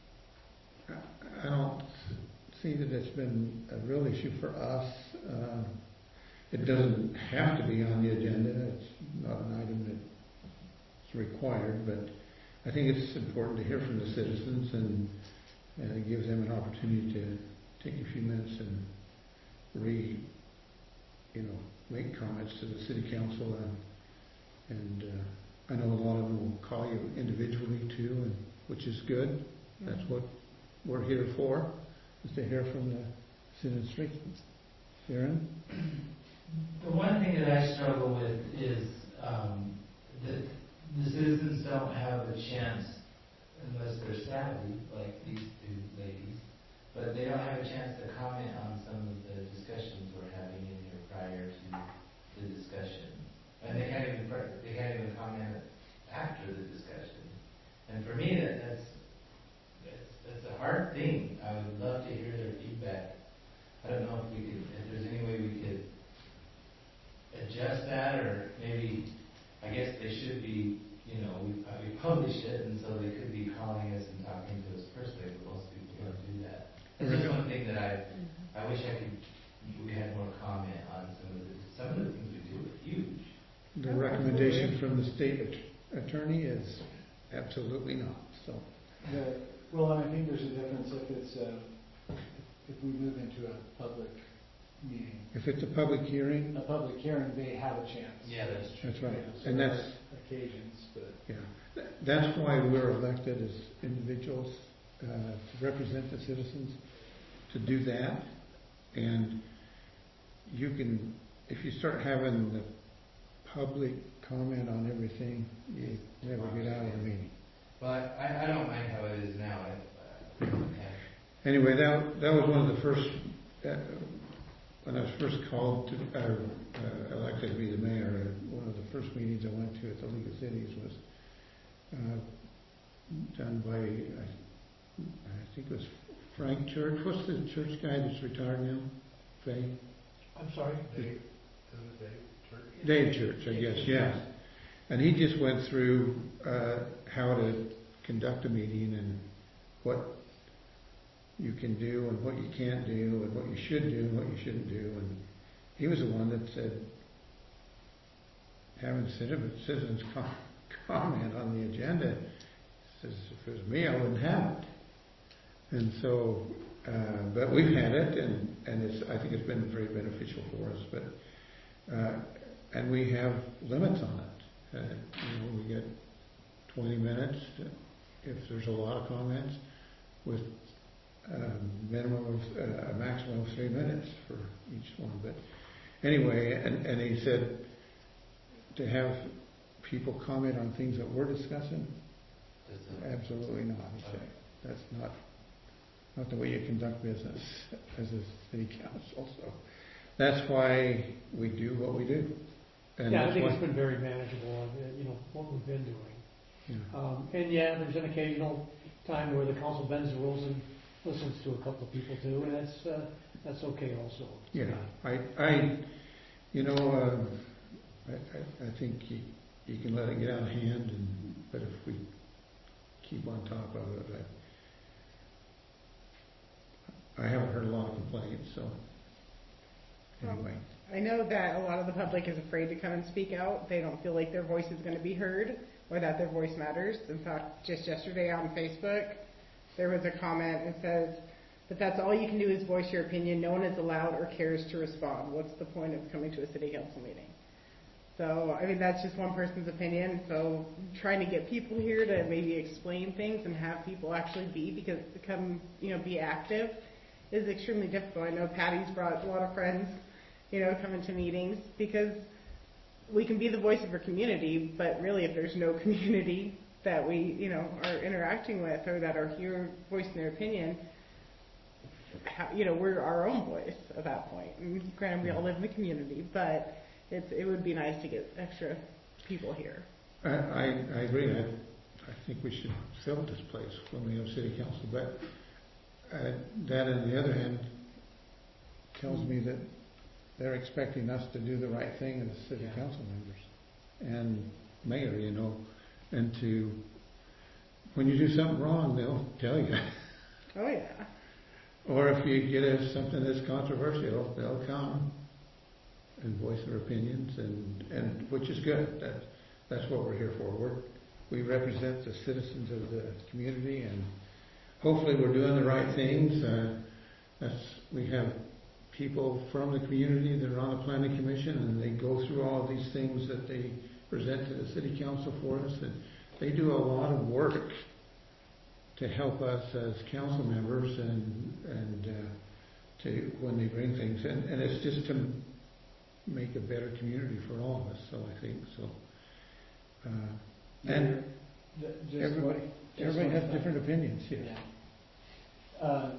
I I don't see that it's been a real issue for us. Uh, It doesn't have to be on the agenda. It's not an item that's required, but I think it's important to hear from the citizens and, and it gives them an opportunity to take a few minutes and re, you know, make comments to the city council. And, and uh, I know a lot of them will call you individually too, and which is good. That's what we're here for, is to hear from the citizens. Darren? The one thing that I struggle with is um, that the citizens don't have a chance, unless they're savvy, like these two ladies, but they don't have a chance to comment on some of the discussions we're having in here prior to the discussion. And they can't even, they can't even comment after the discussion. And for me, that, that's, that's, that's a hard thing. I would love to hear their feedback. I don't know if we could, if there's any way we could adjust that, or maybe, I guess they should be, you know, we, uh, we publish it, and so they could be calling us and talking to us personally, but most people don't do that. That's just one thing that I, I wish I could, we had more comment on some of the, some of the things we do are huge. The recommendation from the state at- attorney is absolutely not, so. The, well, and I think there's a difference if it's a, if we move into a public meeting. If it's a public hearing, A public hearing, they have a chance. Yeah, that's true. that's right. Yeah, so And there that's, are occasions, but. yeah, Th- that's why we're elected as individuals, uh, to represent the citizens, to do that. And you can, if you start having the public comment on everything, you never get out of the meeting. Well, I, I- I don't mind how it is now. I, uh, yeah. Anyway, that, that was one of the first, uh, when I was first called to, uh, uh, elected to be the mayor, uh, one of the first meetings I went to at the League of Cities was uh, done by, I, I think it was Frank Church. What's the church guy that's retired now? Faye? I'm sorry? Dave, is it Dave Church? Dave Church, I guess, yeah. And he just went through uh, how to conduct a meeting and what you can do and what you can't do and what you should do and what you shouldn't do. And he was the one that said, having citizens com- comment on the agenda, says, if it was me, I wouldn't have it. And so, uh, but we've had it, and, and it's, I think it's been very beneficial for us. But uh, and we have limits on it. Uh, you know, we get twenty minutes if there's a lot of comments, with a minimum of uh, a maximum of three minutes for each one. But anyway, and, and he said to have people comment on things that we're discussing, absolutely not. He said that's not not the way you conduct business as a city council. So that's why we do what we do. And Yeah, I that's think why, it's been very manageable, uh, you know, what we've been doing. yeah. Um, and yeah, there's an occasional time where the council bends the rules and listens to a couple of people too, and that's, uh, that's okay also. Yeah, I, I, you know, um, I, I, I think you, you can let it get out of hand, and but if we keep on top of it, I, I haven't heard a lot of complaints. So anyway, I know that a lot of the public is afraid to come and speak out. They don't feel like their voice is going to be heard or that their voice matters. In fact, just yesterday on Facebook, there was a comment that says, But that's all you can do is voice your opinion. No one is allowed or cares to respond. What's the point of coming to a city council meeting? So, I mean, that's just one person's opinion. So, trying to get people here to maybe explain things and have people actually be, because to come, you know, be active is extremely difficult. I know Patty's brought a lot of friends, you know, coming to meetings, because we can be the voice of our community, but really if there's no community that we, you know, are interacting with or that are here voicing their opinion, how, you know, we're our own voice at that point. And granted, we all live in the community, but it's, it would be nice to get extra people here. I, I, I agree. I, I think we should fill this place when we have city council, but uh, that on the other hand tells me that they're expecting us to do the right thing as city Yeah. council members and mayor, you know, and to, when you do something wrong, they'll tell you. Oh yeah. Or if you get a, something that's controversial, they'll come and voice their opinions, and, and which is good. That, that's what we're here for. We're, we represent the citizens of the community, and hopefully we're doing the right things. Uh, that's, we have people from the community that are on the planning commission, and they go through all of these things that they present to the city council for us, and they do a lot of work to help us as council members, and and uh, to when they bring things, and, and it's just to make a better community for all of us. So I think so. Uh, and Just everybody, one- just everybody one has thing. different opinions here. Yeah. Uh,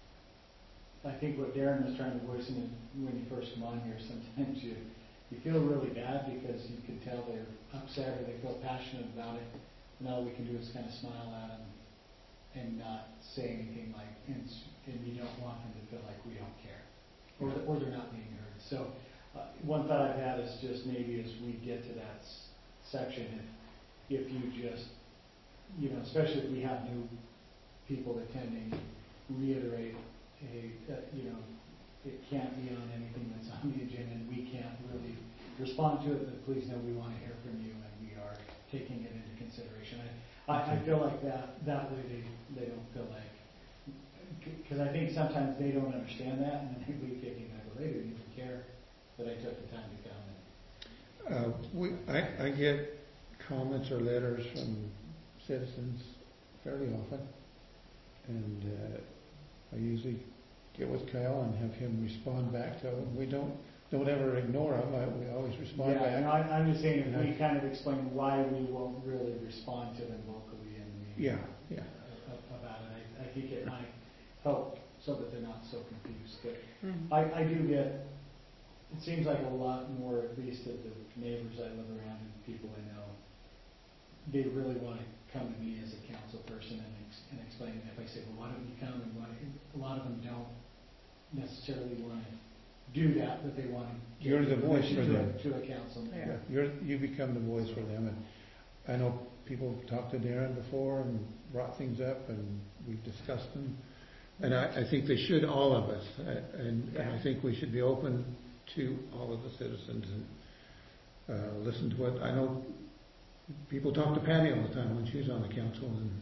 I think what Darren was trying to voice in it, when you first come on here, sometimes you you feel really bad because you can tell they're upset or they feel passionate about it. And all we can do is kind of smile at them and not say anything like, and, and you don't want them to feel like we don't care, or or they're not being heard. So uh, one thought I've had is just maybe as we get to that s- section, if if you just, you know, especially if we have new people attending, reiterate, hey, uh, you know, it can't be on anything that's on the agenda, and we can't really respond to it, but please know we want to hear from you, and we are taking it into consideration. I, I, I feel like that, that way they, they don't feel like, because I think sometimes they don't understand that, and then they leave thinking, like, well, they didn't even care that I took the time to come. Uh, we, I, I get comments or letters from citizens fairly often, and uh, I usually get with Kyle and have him respond back to them. We don't don't ever ignore them. I, we always respond Yeah, back. and I, I'm just saying, if we kind of explain why we won't really respond to them vocally in the meeting. Yeah, yeah. a- About it, I, I think it might help so that they're not so confused. But Mhm. I, I do get, it seems like a lot more, at least of the neighbors I live around and people I know, they really want to come to me as a council person and, ex- and explain. If I say, well, why don't you come, and why, a lot of them don't necessarily want to do that, but they want to. You're the voice for to a- them. To a council member. Yeah, you're, you become the voice for them, and I know people have talked to Darren before and brought things up, and we've discussed them. And I, I think they should, all of us, I- and, and I think we should be open to all of the citizens and uh, listen to what, I know people talk to Patty all the time when she was on the council, and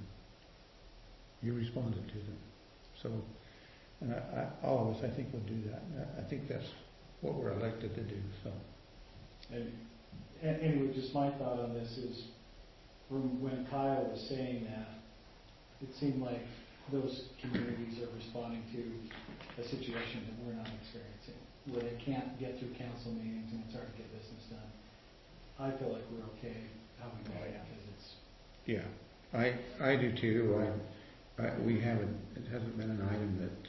you responded to them. So, and I, I, all of us, I think, will do that. I, I think that's what we're elected to do, so. And, and anyway, just my thought on this is, from when Kyle was saying that, it seemed like those communities are responding to a situation that we're not experiencing, where they can't get through council meetings and it's hard to get business done. I feel like we're okay how we do it, because it's, Yeah, I, I do too. I, I, we haven't, it hasn't been an item that,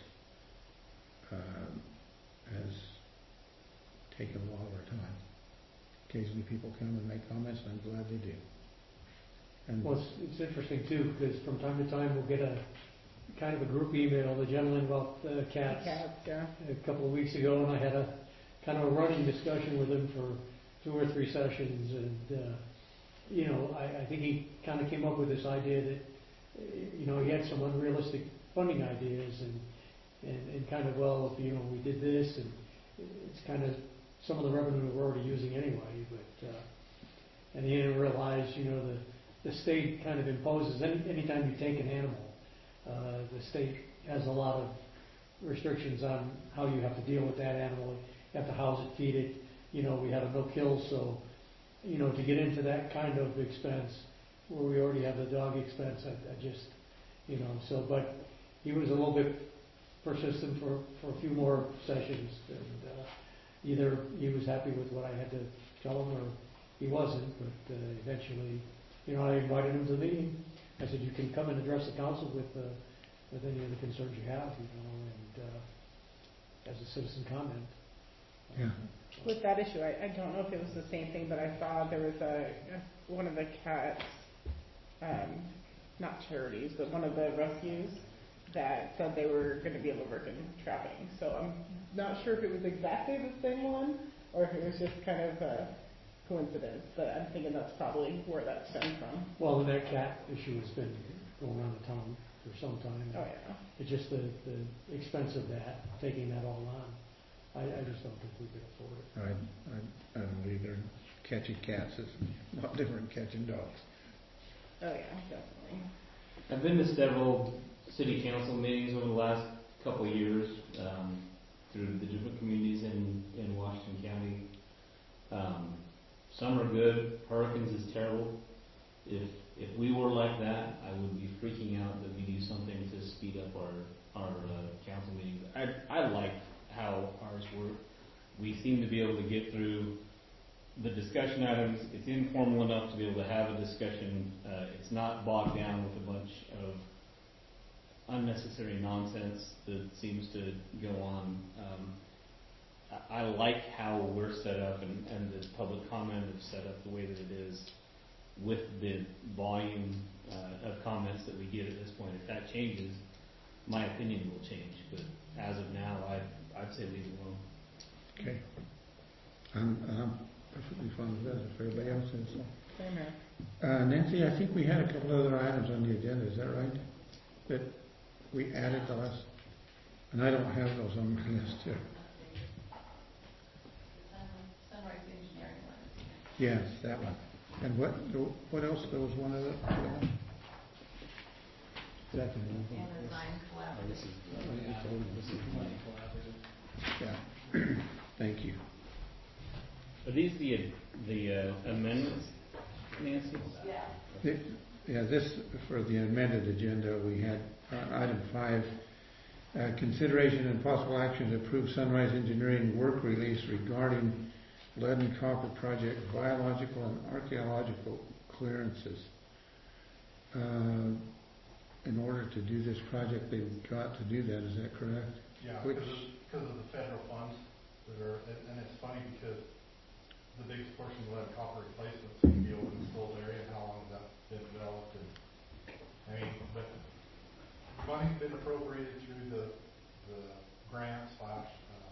um, has taken a lot of our time. Occasionally people come and make comments, and I'm glad they do. And Well, it's, it's interesting too, because from time to time we'll get a kind of a group email. The gentleman about uh, cats Cats, yeah. a couple of weeks ago, and I had a kind of a running discussion with him for two or three sessions, and uh, you know, I, I think he kind of came up with this idea that uh, you know, he had some unrealistic funding ideas, and and, and kind of, well, if you know we did this, and it's kind of some of the revenue we're already using anyway, but uh, and he didn't realize, you know, the the state kind of imposes any anytime you take an animal, uh, the state has a lot of restrictions on how you have to deal with that animal. You have to house it, feed it, you know, we have a no-kill, so, you know, to get into that kind of expense, where we already have the dog expense, I, I just, you know, so, but he was a little bit persistent for, for a few more sessions, and uh, either he was happy with what I had to tell him, or he wasn't, but uh, eventually, you know, I invited him to the meeting. I said, you can come and address the council with, uh, with any of the concerns you have, you know, and uh, as a citizen comment. Yeah. With that issue, I, I don't know if it was the same thing, but I saw there was a, a one of the cats, um, not charities, but one of the rescues that said they were going to be able to work in trapping. So I'm not sure if it was exactly the same one or if it was just kind of a coincidence, but I'm thinking that's probably where that stemmed from. Well, that cat issue has been going around the town for some time. Oh, yeah. It's just the, the expense of that, taking that all on. I, I just don't think we could afford it. I, I, I don't either. Catching cats is a lot different than catching dogs. Oh, yeah, definitely. I've been to several city council meetings over the last couple of years um, through the different communities in, in Washington County. Um, some are good. Hurricanes is terrible. If if we were like that, I would be freaking out that we do something to speed up our our uh, council meetings. I I like how ours work. We seem to be able to get through the discussion items. It's informal enough to be able to have a discussion. Uh, it's not bogged down with a bunch of unnecessary nonsense that seems to go on. Um, I, I like how we're set up and, and the public comment is set up the way that it is with the volume uh, of comments that we get at this point. If that changes, my opinion will change. But as of now, I'd, I'd say leave it alone. Okay. I'm, I'm perfectly fine with that if everybody else says so. Same here. Uh, Nancy, I think we had a couple other items on the agenda, is that right? That we added the last, and I don't have those on my list here. Sunrise Engineering one. Yes, that one. And what, what else? There was one other. That And Design Collaborative. Yeah. Thank you. Are these the the uh, amendments, Nancy? Yeah. Th- Yeah, this, for the amended agenda, we had uh, item five, uh, consideration and possible action to approve Sunrise Engineering work release regarding lead and copper project biological and archaeological clearances. Uh, in order to do this project, they've got to do that, is that correct? Yeah, Which- because of, because of the federal funds that are, and, and it's funny because the biggest portion of lead and copper replacement seem to be over in the Stoll area, and how long has that been developed, and, I mean, but money's been appropriated through the, the grant slash, uh,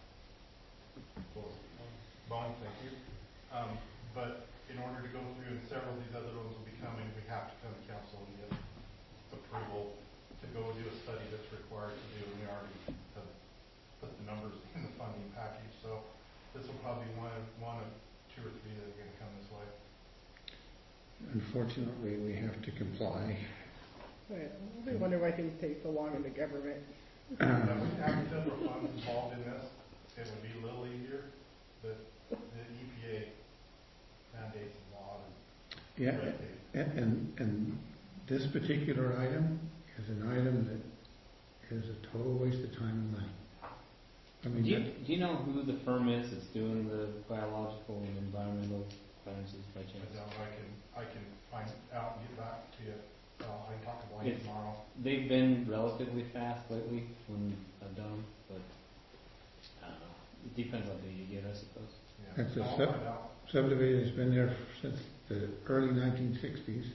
well, bond, thank you. Um, but in order to go through, and several of these other ones will be coming, we have to come to council and get approval to go do a study that's required to do, and we already have put the numbers in the funding package, so this will probably be one of, one of two or three that are going to come this way. Unfortunately, we have to comply. Right. I wonder why things take so long in the government. Now, if we have federal funds involved in this, it would be a little easier, but the E P A mandates a lot of Yeah, red tape. and, and, and this particular item is an item that is a total waste of time and money. I mean, Do you, that- do you know who the firm is that's doing the biological and environmental clearances by But chance? uh, I can, I can find out and get back to you. Uh, I can talk to Blaine It's- tomorrow. They've been relatively fast lately when I've done them, but I don't know. It depends on who you get, I suppose. Yeah. That's a I'll sub- find out. subdivision has been there since the early nineteen sixties.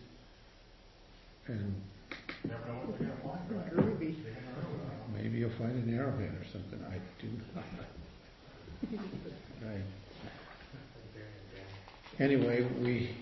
And Never know what they're going to find, right? Groovy. They're gonna ruin it. maybe you'll find an arrowhead or something. I do not. Right. Anyway, we,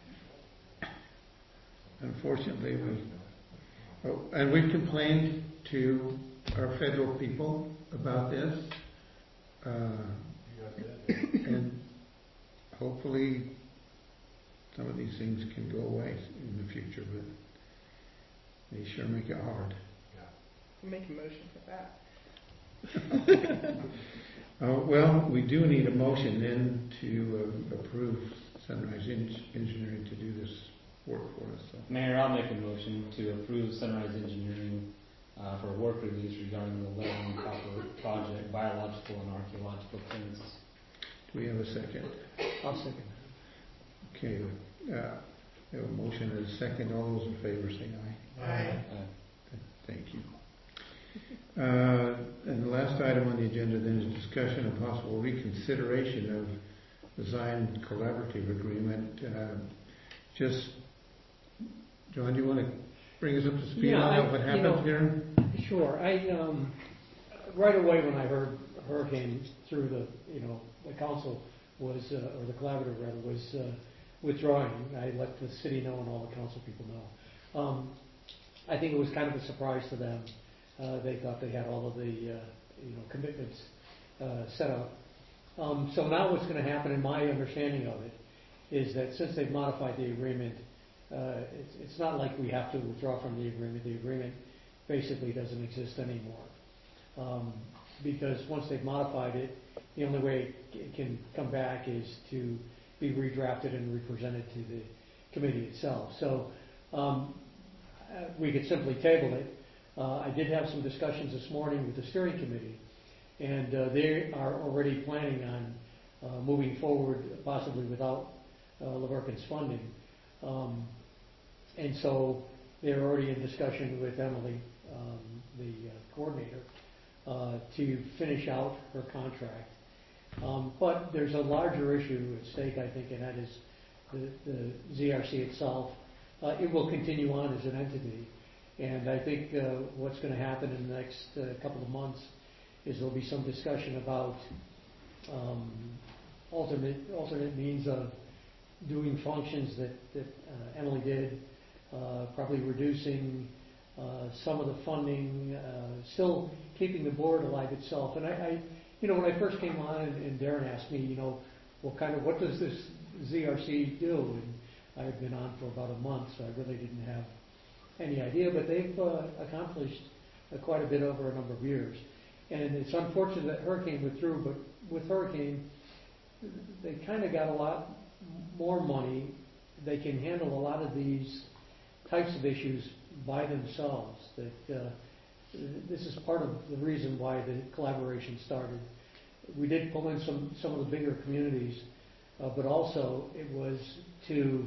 unfortunately, we, oh, and we've complained to our federal people about this. Uh, You guys did. and hopefully some of these things can go away in the future, but they sure make it hard. Yeah. Make a motion for that. Uh, well, we do need a motion then to uh, approve Sunrise Eng- Engineering to do this work for us. So. Mayor, I'll make a motion to approve Sunrise Engineering uh, for work release regarding the Lebanon Copper Project, biological and archaeological clearances. Do we have a second? I'll second. Okay, uh, we have a motion and a second. All those in favor say aye. Aye. Uh, Thank you. Uh, and the last item on the agenda then is discussion of possible reconsideration of the Zion Collaborative Agreement. Uh, just, John, do you want to bring us up to speed Yeah, on I- that, what you happened know, here? Sure. I, um, right away when I heard Hurricane through the, you know, the council was, uh, or the collaborative rather, was uh, withdrawing, I let the city know and all the council people know. Um, I think it was kind of a surprise to them. Uh, they thought they had all of the, uh, you know, commitments uh, set up. Um, so now what's going to happen, in my understanding of it, is that since they've modified the agreement, uh, it's, it's not like we have to withdraw from the agreement. The agreement basically doesn't exist anymore. Um, because once they've modified it, the only way it can come back is to be redrafted and represented to the committee itself. So um, uh, we could simply table it. Uh, I did have some discussions this morning with the steering committee, and uh, they are already planning on uh, moving forward, possibly without uh, Leverkin's funding. Um, and so they're already in discussion with Emily, um, the uh, coordinator, uh, to finish out her contract. Um, but there's a larger issue at stake, I think, and that is the, the Z R C itself. Uh, it will continue on as an entity. And I think uh, what's going to happen in the next uh, couple of months is there'll be some discussion about um, alternate alternate means of doing functions that, that uh, Emily did, uh, probably reducing uh, some of the funding, uh, still keeping the board alive itself. And I, I you know, when I first came on and, and Darren asked me, you know, well, kind of what does this Z R C do? And I had been on for about a month, so I really didn't have any idea, but they've uh, accomplished uh, quite a bit over a number of years. And it's unfortunate that Hurricane withdrew, but with Hurricane, they kind of got a lot more money. They can handle a lot of these types of issues by themselves. That uh, this is part of the reason why the collaboration started. We did pull in some, some of the bigger communities, uh, but also it was to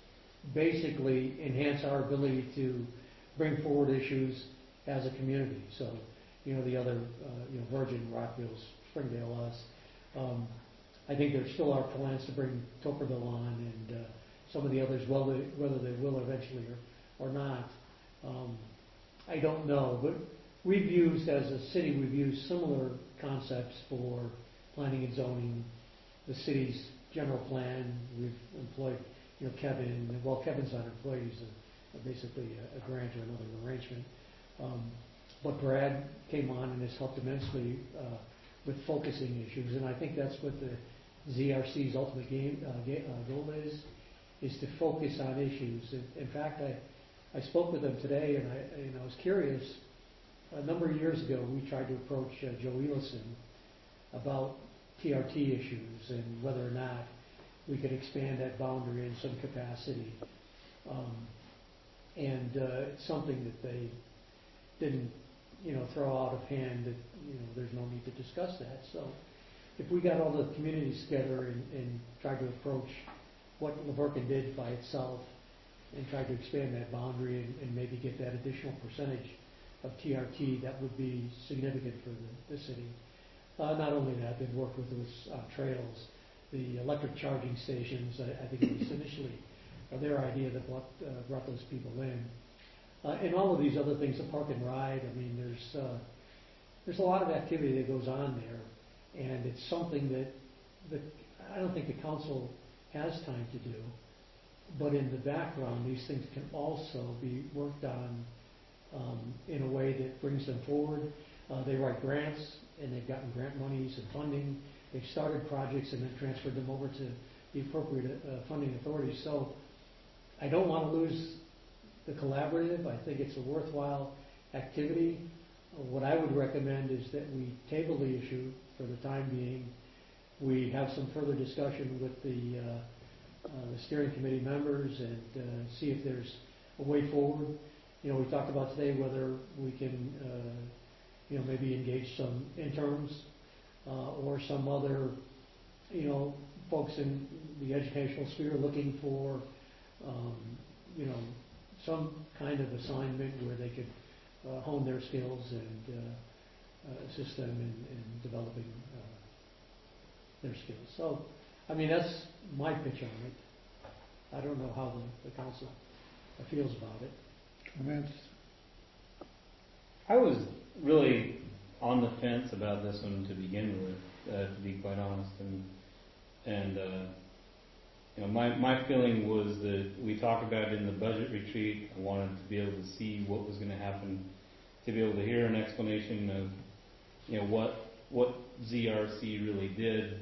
basically enhance our ability to bring forward issues as a community. So, you know, the other, uh, you know, Virgin, Rockville, Springdale, us. Um, I think there still are plans to bring Tokerville on and uh, some of the others, whether, whether they will eventually or, or not. Um, I don't know, but we've used, as a city, we've used similar concepts for planning and zoning, the city's general plan. We've employed You know, Kevin, well, Kevin's not employed, he's a, a basically a, a grant or another arrangement. Um, but Brad came on and has helped immensely uh, with focusing issues, and I think that's what the Z R C's ultimate game, uh, ga- uh, goal is, is to focus on issues. In, in fact, I, I spoke with them today, and I, you know, I was curious. A number of years ago, we tried to approach uh, Joe Elison about T R T issues and whether or not we could expand that boundary in some capacity. Um, and uh, it's something that they didn't, you know, throw out of hand that, you know, there's no need to discuss that. So if we got all the communities together and, and tried to approach what Leverkin did by itself and tried to expand that boundary and, and maybe get that additional percentage of T R T, that would be significant for the, the city. Uh, not only that, they've worked with those uh, trails, the electric charging stations. I, I think it was initially uh, their idea that brought, uh, brought those people in. Uh, and all of these other things, the park and ride, I mean, there's, uh, there's a lot of activity that goes on there. And it's something that, that I don't think the council has time to do. But in the background, these things can also be worked on um, in a way that brings them forward. Uh, they write grants, and they've gotten grant monies and funding. They've started projects and then transferred them over to the appropriate uh, funding authorities. So I don't want to lose the collaborative. I think it's a worthwhile activity. what I would recommend is that we table the issue for the time being. We have some further discussion with the, uh, uh, the steering committee members and uh, see if there's a way forward. You know, we talked about today whether we can, uh, you know, maybe engage some interns uh, or some other, you know, folks in the educational sphere looking for, um, you know, some kind of assignment where they could uh, hone their skills and uh, uh, assist them in, in developing uh, their skills. So, I mean, that's my pitch on it. I don't know how the, the council feels about it. Comments? I was really on the fence about this one to begin with, uh, to be quite honest, and and uh, you know, my my feeling was that we talked about it in the budget retreat. I wanted to be able to see what was going to happen, to be able to hear an explanation of, you know, what what Z R C really did.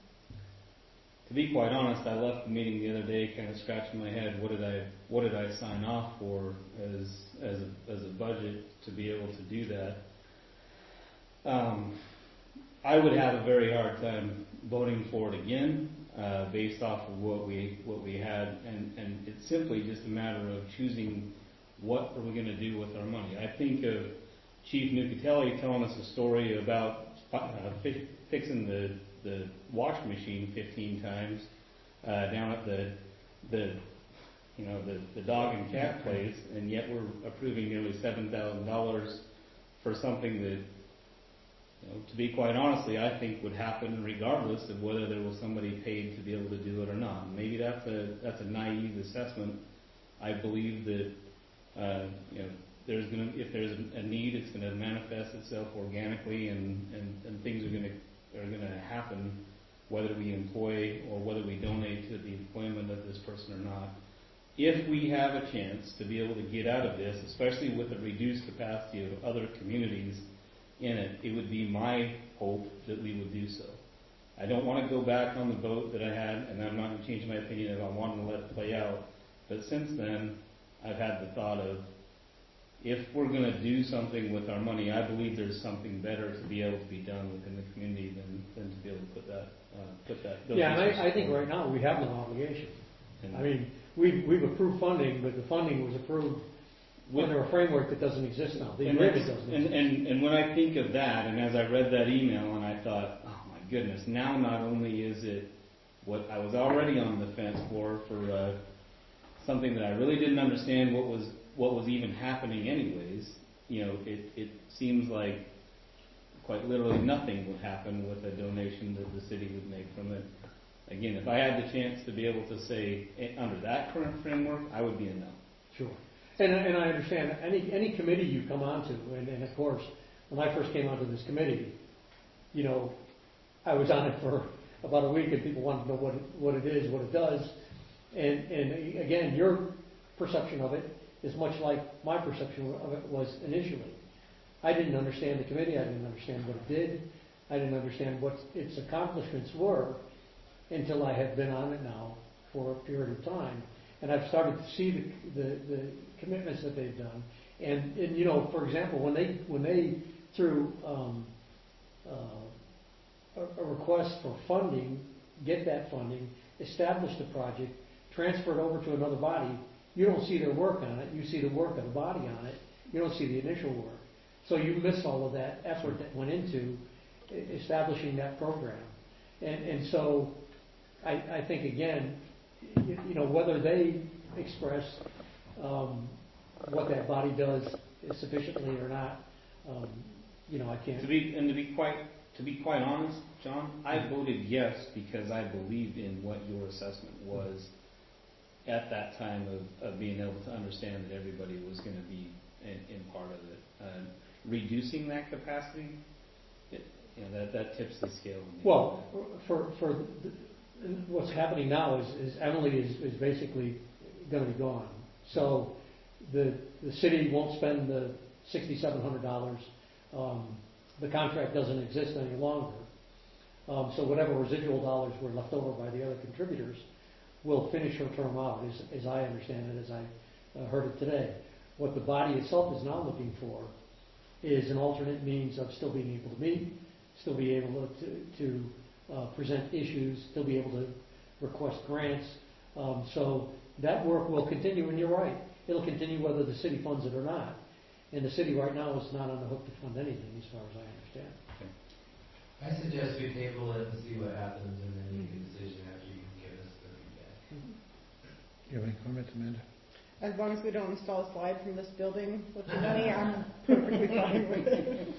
To be quite honest, I left the meeting the other day kind of scratching my head. What did I what did I sign off for as as a, as a budget to be able to do that? Um, I would have a very hard time voting for it again, uh, based off of what we what we had, and, and it's simply just a matter of choosing what are we going to do with our money. I think of Chief Nucatelli telling us a story about uh, fi- fixing the the washing machine fifteen times uh, down at the the you know the, the dog and cat place, and yet we're approving nearly seven thousand dollars for something that, you know, to be quite honestly, I think would happen regardless of whether there was somebody paid to be able to do it or not. Maybe that's a that's a naive assessment. I believe that uh, you know there's going to if there's a need, it's going to manifest itself organically, and, and, and things are going to are going to happen whether we employ or whether we donate to the employment of this person or not. If we have a chance to be able to get out of this, especially with the reduced capacity of other communities in it, it would be my hope that we would do so. I don't want to go back on the vote that I had, and I'm not going to change my opinion if I want to let it play out. But since then, I've had the thought of, if we're going to do something with our money, I believe there's something better to be able to be done within the community than, than to be able to put that uh, put that. Those Yeah, and resources I, I think forward. right now we have no obligation. And I mean, we've, we've approved funding, but the funding was approved with- under a framework that doesn't exist now. The and, agreement that's- doesn't and, exist. and, and when I think of that, and as I read that email, and I thought, oh my goodness, now not only is it what I was already on the fence for, for uh, something that I really didn't understand what was what was even happening anyways, you know, it, it seems like quite literally nothing would happen with a donation that the city would make from it. Again, if I had the chance to be able to say, eh, under that current framework, I would be a no. Sure. And, and I understand, any, any committee you come onto, and, and of course, when I first came onto this committee, you know, I was on it for about a week and people wanted to know what it, what it is, what it does. And, and again, your perception of it is much like my perception of it was initially. I didn't understand the committee, I didn't understand what it did, I didn't understand what its accomplishments were until I have been on it now for a period of time. And I've started to see the, the, the commitments that they've done. And, and, you know, for example, when they, when they through um, uh, a, a request for funding, get that funding, establish the project, transfer it over to another body, you don't see their work on it, you see the work of the body on it, you don't see the initial work. So you miss all of that effort that went into establishing that program. And, and so I, I think, again, you, you know, whether they express um, what that body does sufficiently or not, um, you know, I can't. To be and to be quite to be quite honest, John, I voted yes because I believed in what your assessment was at that time of, of being able to understand that everybody was going to be in, in part of it. Uh, reducing that capacity, it, you know, that, that tips the scale. Well, for for the, what's happening now is, is Emily is, is basically going to be gone. So the the city won't spend the sixty-seven hundred dollars. Um, the contract doesn't exist any longer. Um, so whatever residual dollars were left over by the other contributors will finish her term out, as, as I understand it, as I uh, heard it today. What the body itself is now looking for is an alternate means of still being able to meet, still be able to, to uh, present issues, still be able to request grants. Um, so that work will continue, and you're right, it'll continue whether the city funds it or not. And the city right now is not on the hook to fund anything, as far as I understand. I suggest we table it and see what happens, and then make a decision after you give us the feedback. Do you have any comments, Amanda? As long as we don't install a slide from this building with the money, I'm perfectly fine with it.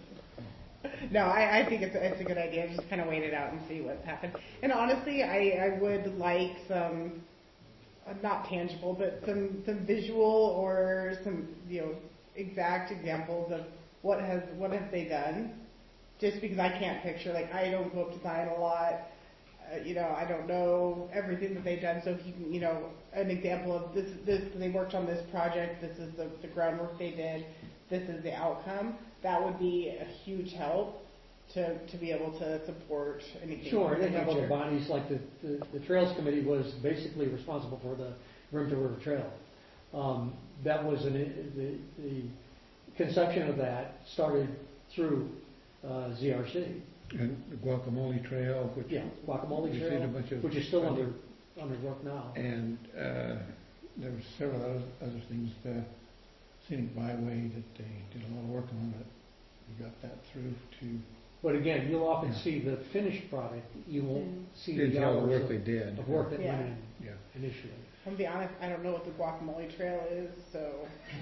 No, I, I think it's, it's a good idea. Just kind of wait it out and see what's happened. And honestly, I, I would like some, uh, not tangible, but some, some visual or some, you know, exact examples of what has what have they done. Just because I can't picture, like I don't go up to Zion a lot. Uh, you know, I don't know everything that they've done. So if you can, you know, an example of this, this they worked on this project. This is the, the groundwork they did. This is the outcome. That would be a huge help to to be able to support anything. Sure, in they the have other future. bodies, like the, the, the Trails Committee was basically responsible for the Rim to River Trail. Um, that was an, the, the conception of that started through uh, Z R C. And the Guacamole Trail, which Yeah, Guacamole we Trail, did a bunch of which is still under funding. under work now. And uh, there were several other, other things, the scenic byway that they did a lot of work on, but we got that through to. But again, you'll often Yeah. see the finished product. You won't Mm. see Did the tell the hours work of, they did. of work that Yeah. went in Yeah. initially. I'm gonna be honest, I don't know what the Guacamole Trail is, so.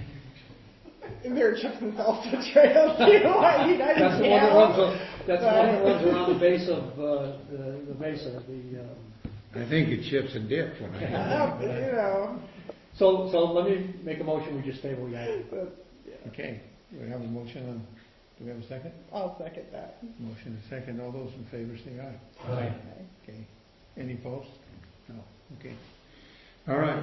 Is there a chips and salsa trail too? You know, That's the one that runs. a- That's the one that runs around the base of uh, the, the mesa. The um, I think it chips and dip when I. Uh, you know. so so let me make a motion. We just table that. Okay, we have a motion on, do we have a second? I'll second that. Motion and second, all those in favor say aye. Aye. Okay, any opposed? No, okay. All right.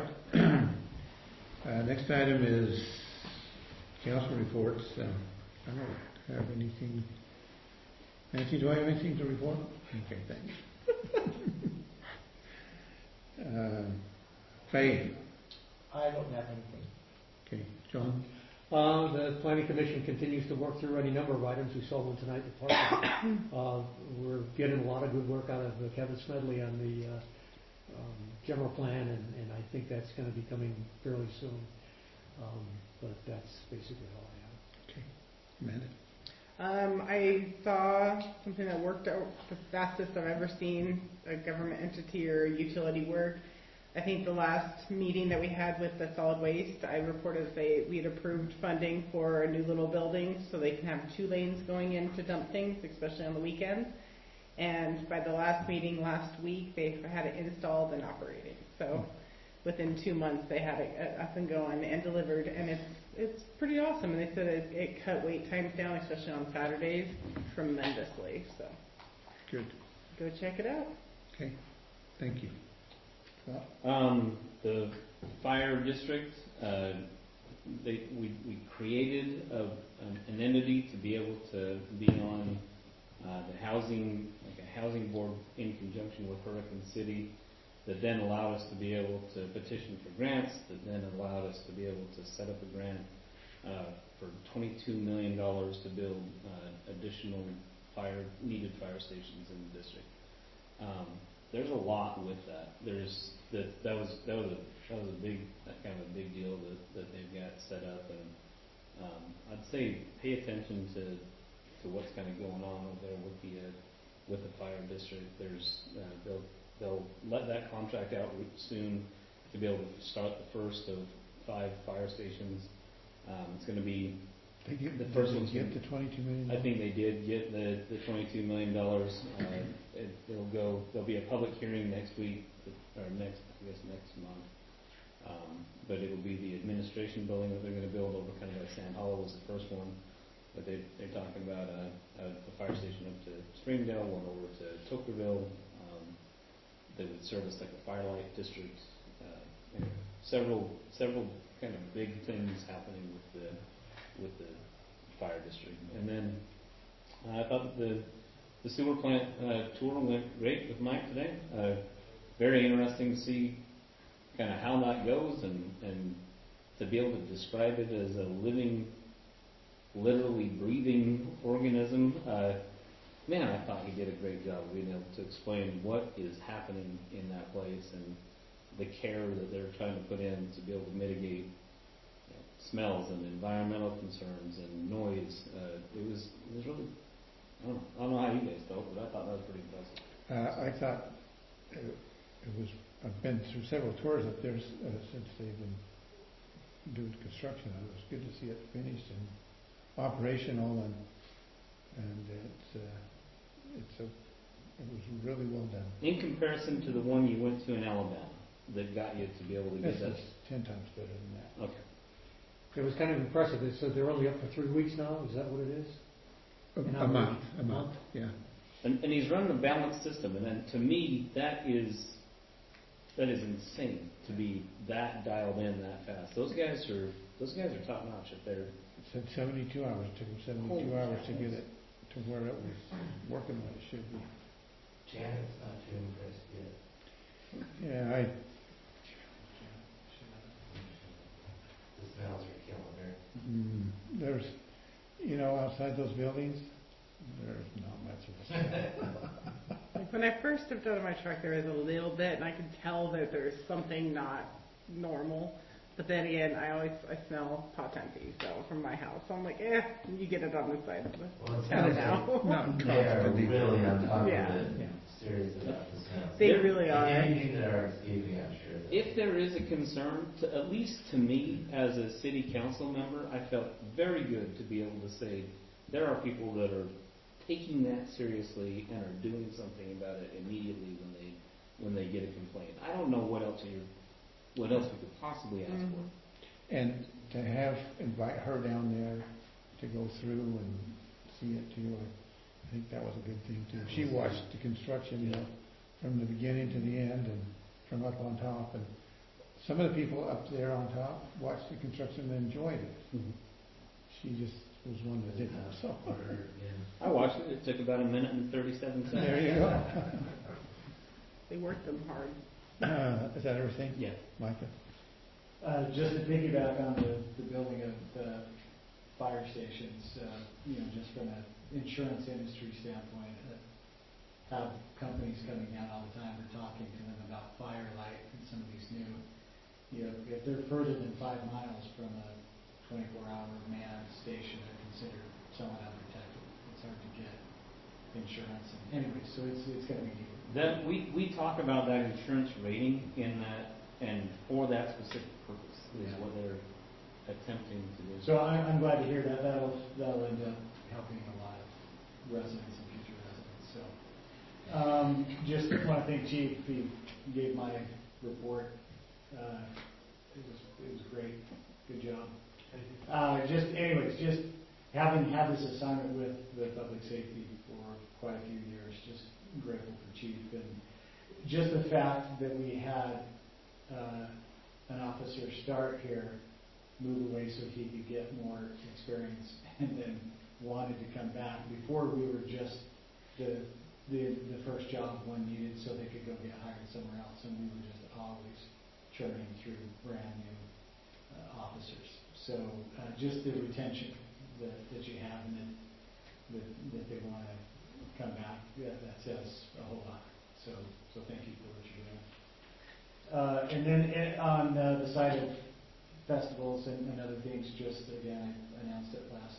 Uh, next item is council reports. Uh, I don't have anything. Nancy, do I have anything to report? Okay, thanks. uh, Faye. I don't have anything. Okay, John? Uh, the planning commission continues to work through any number of items. We saw one tonight at Park. uh, we're getting a lot of good work out of uh, Kevin Smedley on the uh, um, general plan, and, and I think that's going to be coming fairly soon. Um, but that's basically all I have. Okay, Amanda? Um, I saw something that worked out the fastest I've ever seen a government entity or utility work. I think the last meeting that we had with the solid waste, I reported they we had approved funding for a new little building so they can have two lanes going in to dump things, especially on the weekends. And by the last meeting last week, they had it installed and operating. So within two months, they had it up and going and delivered, and it's it's pretty awesome. And they said it, it cut wait times down, especially on Saturdays, tremendously. So Good. go check it out. Okay, thank you. Well, Um, the fire district, uh, they, we, we created a, an, an entity to be able to be on, uh, the housing, like a housing board in conjunction with Hurricane City, that then allowed us to be able to petition for grants, that then allowed us to be able to set up a grant, uh, for twenty-two million dollars to build, uh, additional fire, needed fire stations in the district. Um, There's a lot with that. There's that that was that was a that was a big that kind of a big deal that, that they've got set up, and um, I'd say pay attention to to what's kind of going on over there with the uh, with the fire district. There's uh, they'll they'll let that contract out soon to be able to start the first of five fire stations. Um, it's going to be they get, the first did one's they get the twenty-two million? I think they did get the, the twenty-two million dollars. Uh, it, it'll go, there'll be a public hearing next week, or next, I guess next month. Um, but it will be the administration building that they're going to build over kind of like Sand Hollow was the first one. But they, they're talking about a, a, a fire station up to Springdale, one over to Tokerville. Um, that would service like the Firelight District. Uh, anyway, several, several kind of big things happening with the, with the fire district. And then uh, I thought the the sewer plant uh, tour went great with Mike today. Uh, very interesting to see kind of how that goes, and, and to be able to describe it as a living literally breathing organism. Uh, man, I thought he did a great job of being able to explain what is happening in that place and the care that they're trying to put in to be able to mitigate you know, smells and environmental concerns and noise. Uh, it was it was really, I don't know, I don't know how you guys felt, but I thought that was pretty impressive. Uh, I thought it, it was, I've been through several tours up there uh, since they've been doing construction. It was good to see it finished and operational, and and it's uh, it's a it was really well done. In comparison to the one you went to in Alabama that got you to be able to get This that. is ten times better than that. Okay. It was kind of impressive. It said they're only up for three weeks now. Is that what it is? A, In a other month, words, a month, yeah. And, and he's running a balanced system, and then to me that is that is insane to be that dialed in that fast. Those guys are those guys are top notch up there. It said seventy-two hours. It took them seventy-two Holy hours to cow. get it to where it was working what it should be. Janet's not too impressed yet. Yeah, I The smells are killing her. mm, there's you know outside those buildings there's not much of a smell. Like when I first stepped out of my truck, there was a little bit, and I could tell that there's something not normal. But then again, I always I smell potency, so from my house, so I'm like, eh, you get it on this side of the Well, it's town nice now. Not They are constantly. really on top Yeah. of it, Yeah. serious about the smells. They There- really are. Anything that are escaping, I'm sure. that- If there is a concern, to, at least to me as a city council member, I felt very good to be able to say there are people that are taking that seriously and are doing something about it immediately when they when they get a complaint. I don't know what else you what else we could possibly ask Mhm. for. And to have invite her down there to go through and see it too, I, I think that was a good thing too. She watched the construction, you know, from the beginning to the end and from up on top. And some of the people up there on top watched the construction and enjoyed it. Mm-hmm. She just was one that didn't. So Or, yeah. I watched it. It took about a minute and thirty-seven seconds. there you go. They work them hard. Uh, is that everything? Yeah. Micah? Uh, just to piggyback on the, the building of the fire stations, uh, you know, just from an insurance industry standpoint, uh, have companies coming down all the time, we're talking to them about Firelight and some of these new, you know, if they're further than five miles from a twenty-four hour manned station, they're considered somewhat unprotected. It's hard to get insurance, and anyway, so it's, it's gonna be needed. That we, we talk about that insurance rating in that and for that specific purpose is what they're attempting to do. So I, I'm glad to hear that. That'll, that'll end up helping a lot of residents and future residents. So, um, just want to thank Chief. He gave my report. Uh, it was, it was great. Good job. Uh, just, anyways, just having had this assignment with the public safety for quite a few years, just grateful for Chief, and just the fact that we had uh, an officer start here, move away so he could get more experience, and then wanted to come back. Before we were just the the, the first job one needed, so they could go get hired somewhere else, and we were just always churning through brand new uh, officers. So uh, just the retention that, that you have, and that that, that they want to come back, yeah, that says a whole lot. So so thank you for what you're doing. Uh, and then it, on uh, the side of festivals and, and other things, just again, I announced it last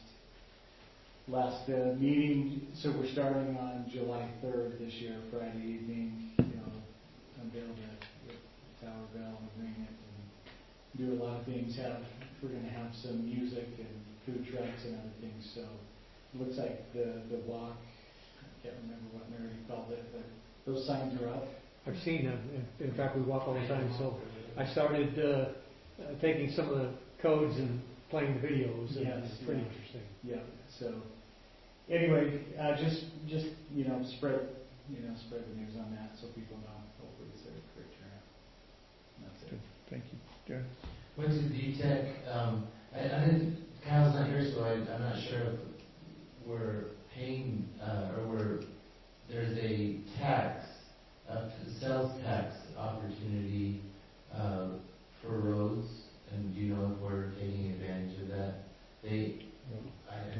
last uh, meeting. So we're starting on July third this year, Friday evening. You know, unveil the, the Tower Bell and ring it, and do a lot of things. Have we're going to have some music and food trucks and other things. So it looks like the the walk. I can't remember what Mary called it, but those signs are up. I've seen them. In in fact, we walk all the time. So I started uh, uh, taking some of the codes and playing the videos, and Yes, it's pretty yeah. interesting. Yeah. So anyway, uh, just just you know spread you know spread the news on that so people know. Hopefully, it's a great turnout. And that's it. Good. Thank you. Darren? Went to D TEC. Um, I, I didn't. Kyle's not here, so I, I'm not sure if we're paying uh, or we're there's a tax, a sales tax opportunity uh, for roads, and do you know if we're taking advantage of that? They, I, I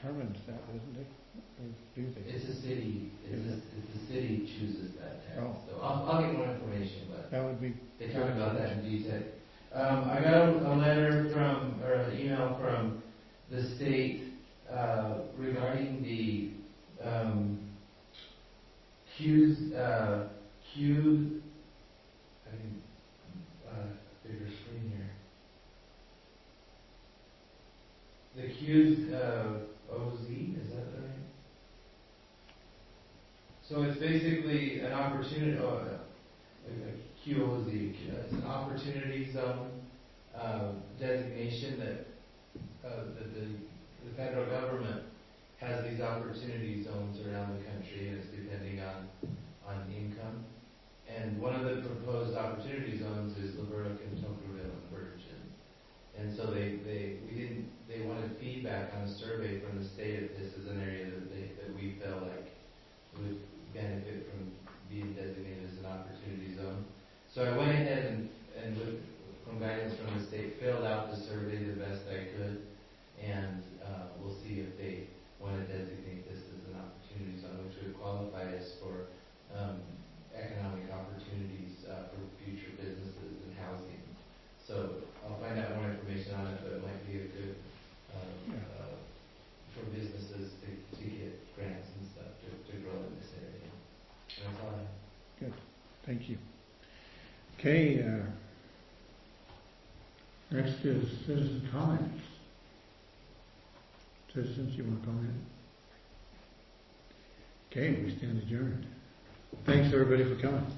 determines that, isn't it? Or do they? It's a city, it's a, it's the city chooses that tax. Oh. So I'll, I'll get more information, but That would be. they talk about that in detail. Um, I got a, a letter from, or an email from the state, uh, regarding the, um, Q's, uh, Q, I mean, uh, bigger screen here. The Q's, uh, O Z, is that right? So it's basically an opportunity, oh, uh, Q O Z, it's an opportunity zone, uh, designation that, uh, that the, the federal government has these opportunity zones around the country, and it's depending on, on income. And one of the proposed opportunity zones is Laverne, Tocqueville, and Virgin. And so they, they, we didn't, they wanted feedback on a survey from the state if this is an area that they, that we felt like would benefit from being designated as an opportunity zone. So I went ahead and, and with, from guidance from the state, filled out the survey the best I could, and uh, we'll see if they want to designate this as an opportunity zone, which would qualify us for um, economic opportunities uh, for future businesses and housing. So I'll find out more information on it, but it might be a good um, Yeah. uh, for businesses to, to get grants and stuff to, to grow in this area. And that's all I have. Good, thank you. Okay, uh, next is citizen comments. Citizens, you want to comment? Okay, we stand adjourned. Thanks everybody for coming.